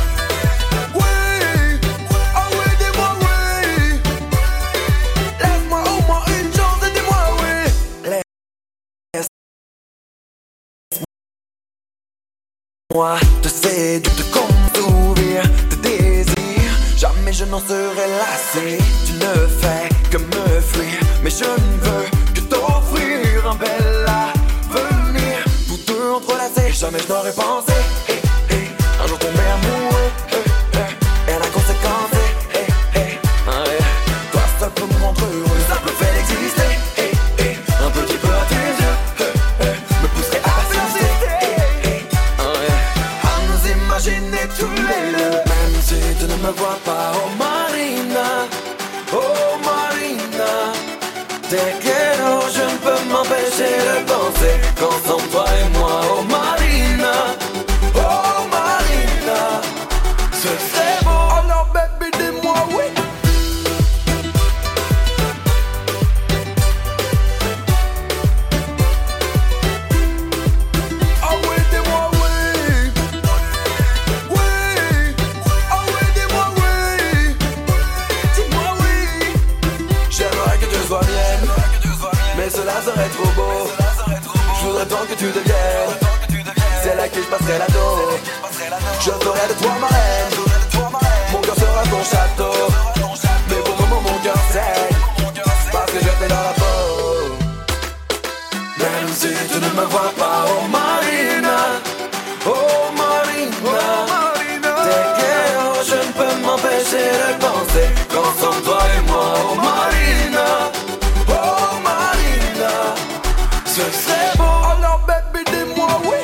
Oui. Ah oui dis-moi oui. Laisse-moi au moins une chance et dis-moi oui. Moi, te séduire, te conduire, te désir. Jamais je n'en serai lassé. Tu ne fais que me fuir, mais je ne veux que t'offrir un bel avenir. Tous deux entrelacés, et jamais je n'aurais pensé hey, hey, un jour tomber amoureux hey, hey, et la conséquence hey, hey, hey, toi seul peux me rendre heureux. Le simple fait d'exister hey, hey, un petit peu à tes yeux hey, hey, me pousserait à persister hey, hey, à nous imaginer tous les deux. Même si tu ne me vois pas, oh Marina, oh Marina, te quiero, je ne peux m'empêcher de penser qu'ensemble toi et moi, oh Marina, oh Marina, ce serait beau. Alors baby dis-moi oui. Ah oui dis-moi oui. Oui. Ah oui dis-moi oui. Dis-moi oui. J'aimerais que tu sois mienne, mais cela serait trop beau. Je voudrais tant que tu deviennes celle à qui je passerai l'anneau. Je ferai de toi ma reine. Mon cœur sera ton château. Mais pour le moment mon cœur saigne, parce que je t'ai dans la peau. Même si tu ne me vois pas, oh Marina, oh Marina, te quiero, je ne peux m'empêcher de penser qu'ensemble toi et moi, oh Marina, oh Marina, ce serait beau. Alors baby dis-moi oui.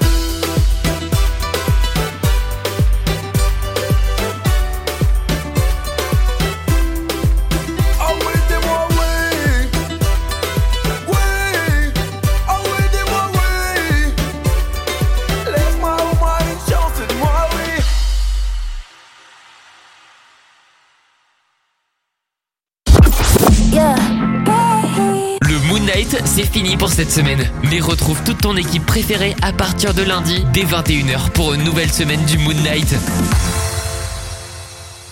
Ah oui dis-moi oui. Oui. Ah oui dis-moi oui. Laisse-moi au moins une chance, dis-moi oui. Le Moon Knight, c'est fini pour cette semaine. Mais retrouve toute ton équipe préférée à partir de lundi dès vingt et une heures pour une nouvelle semaine du Moon Knight.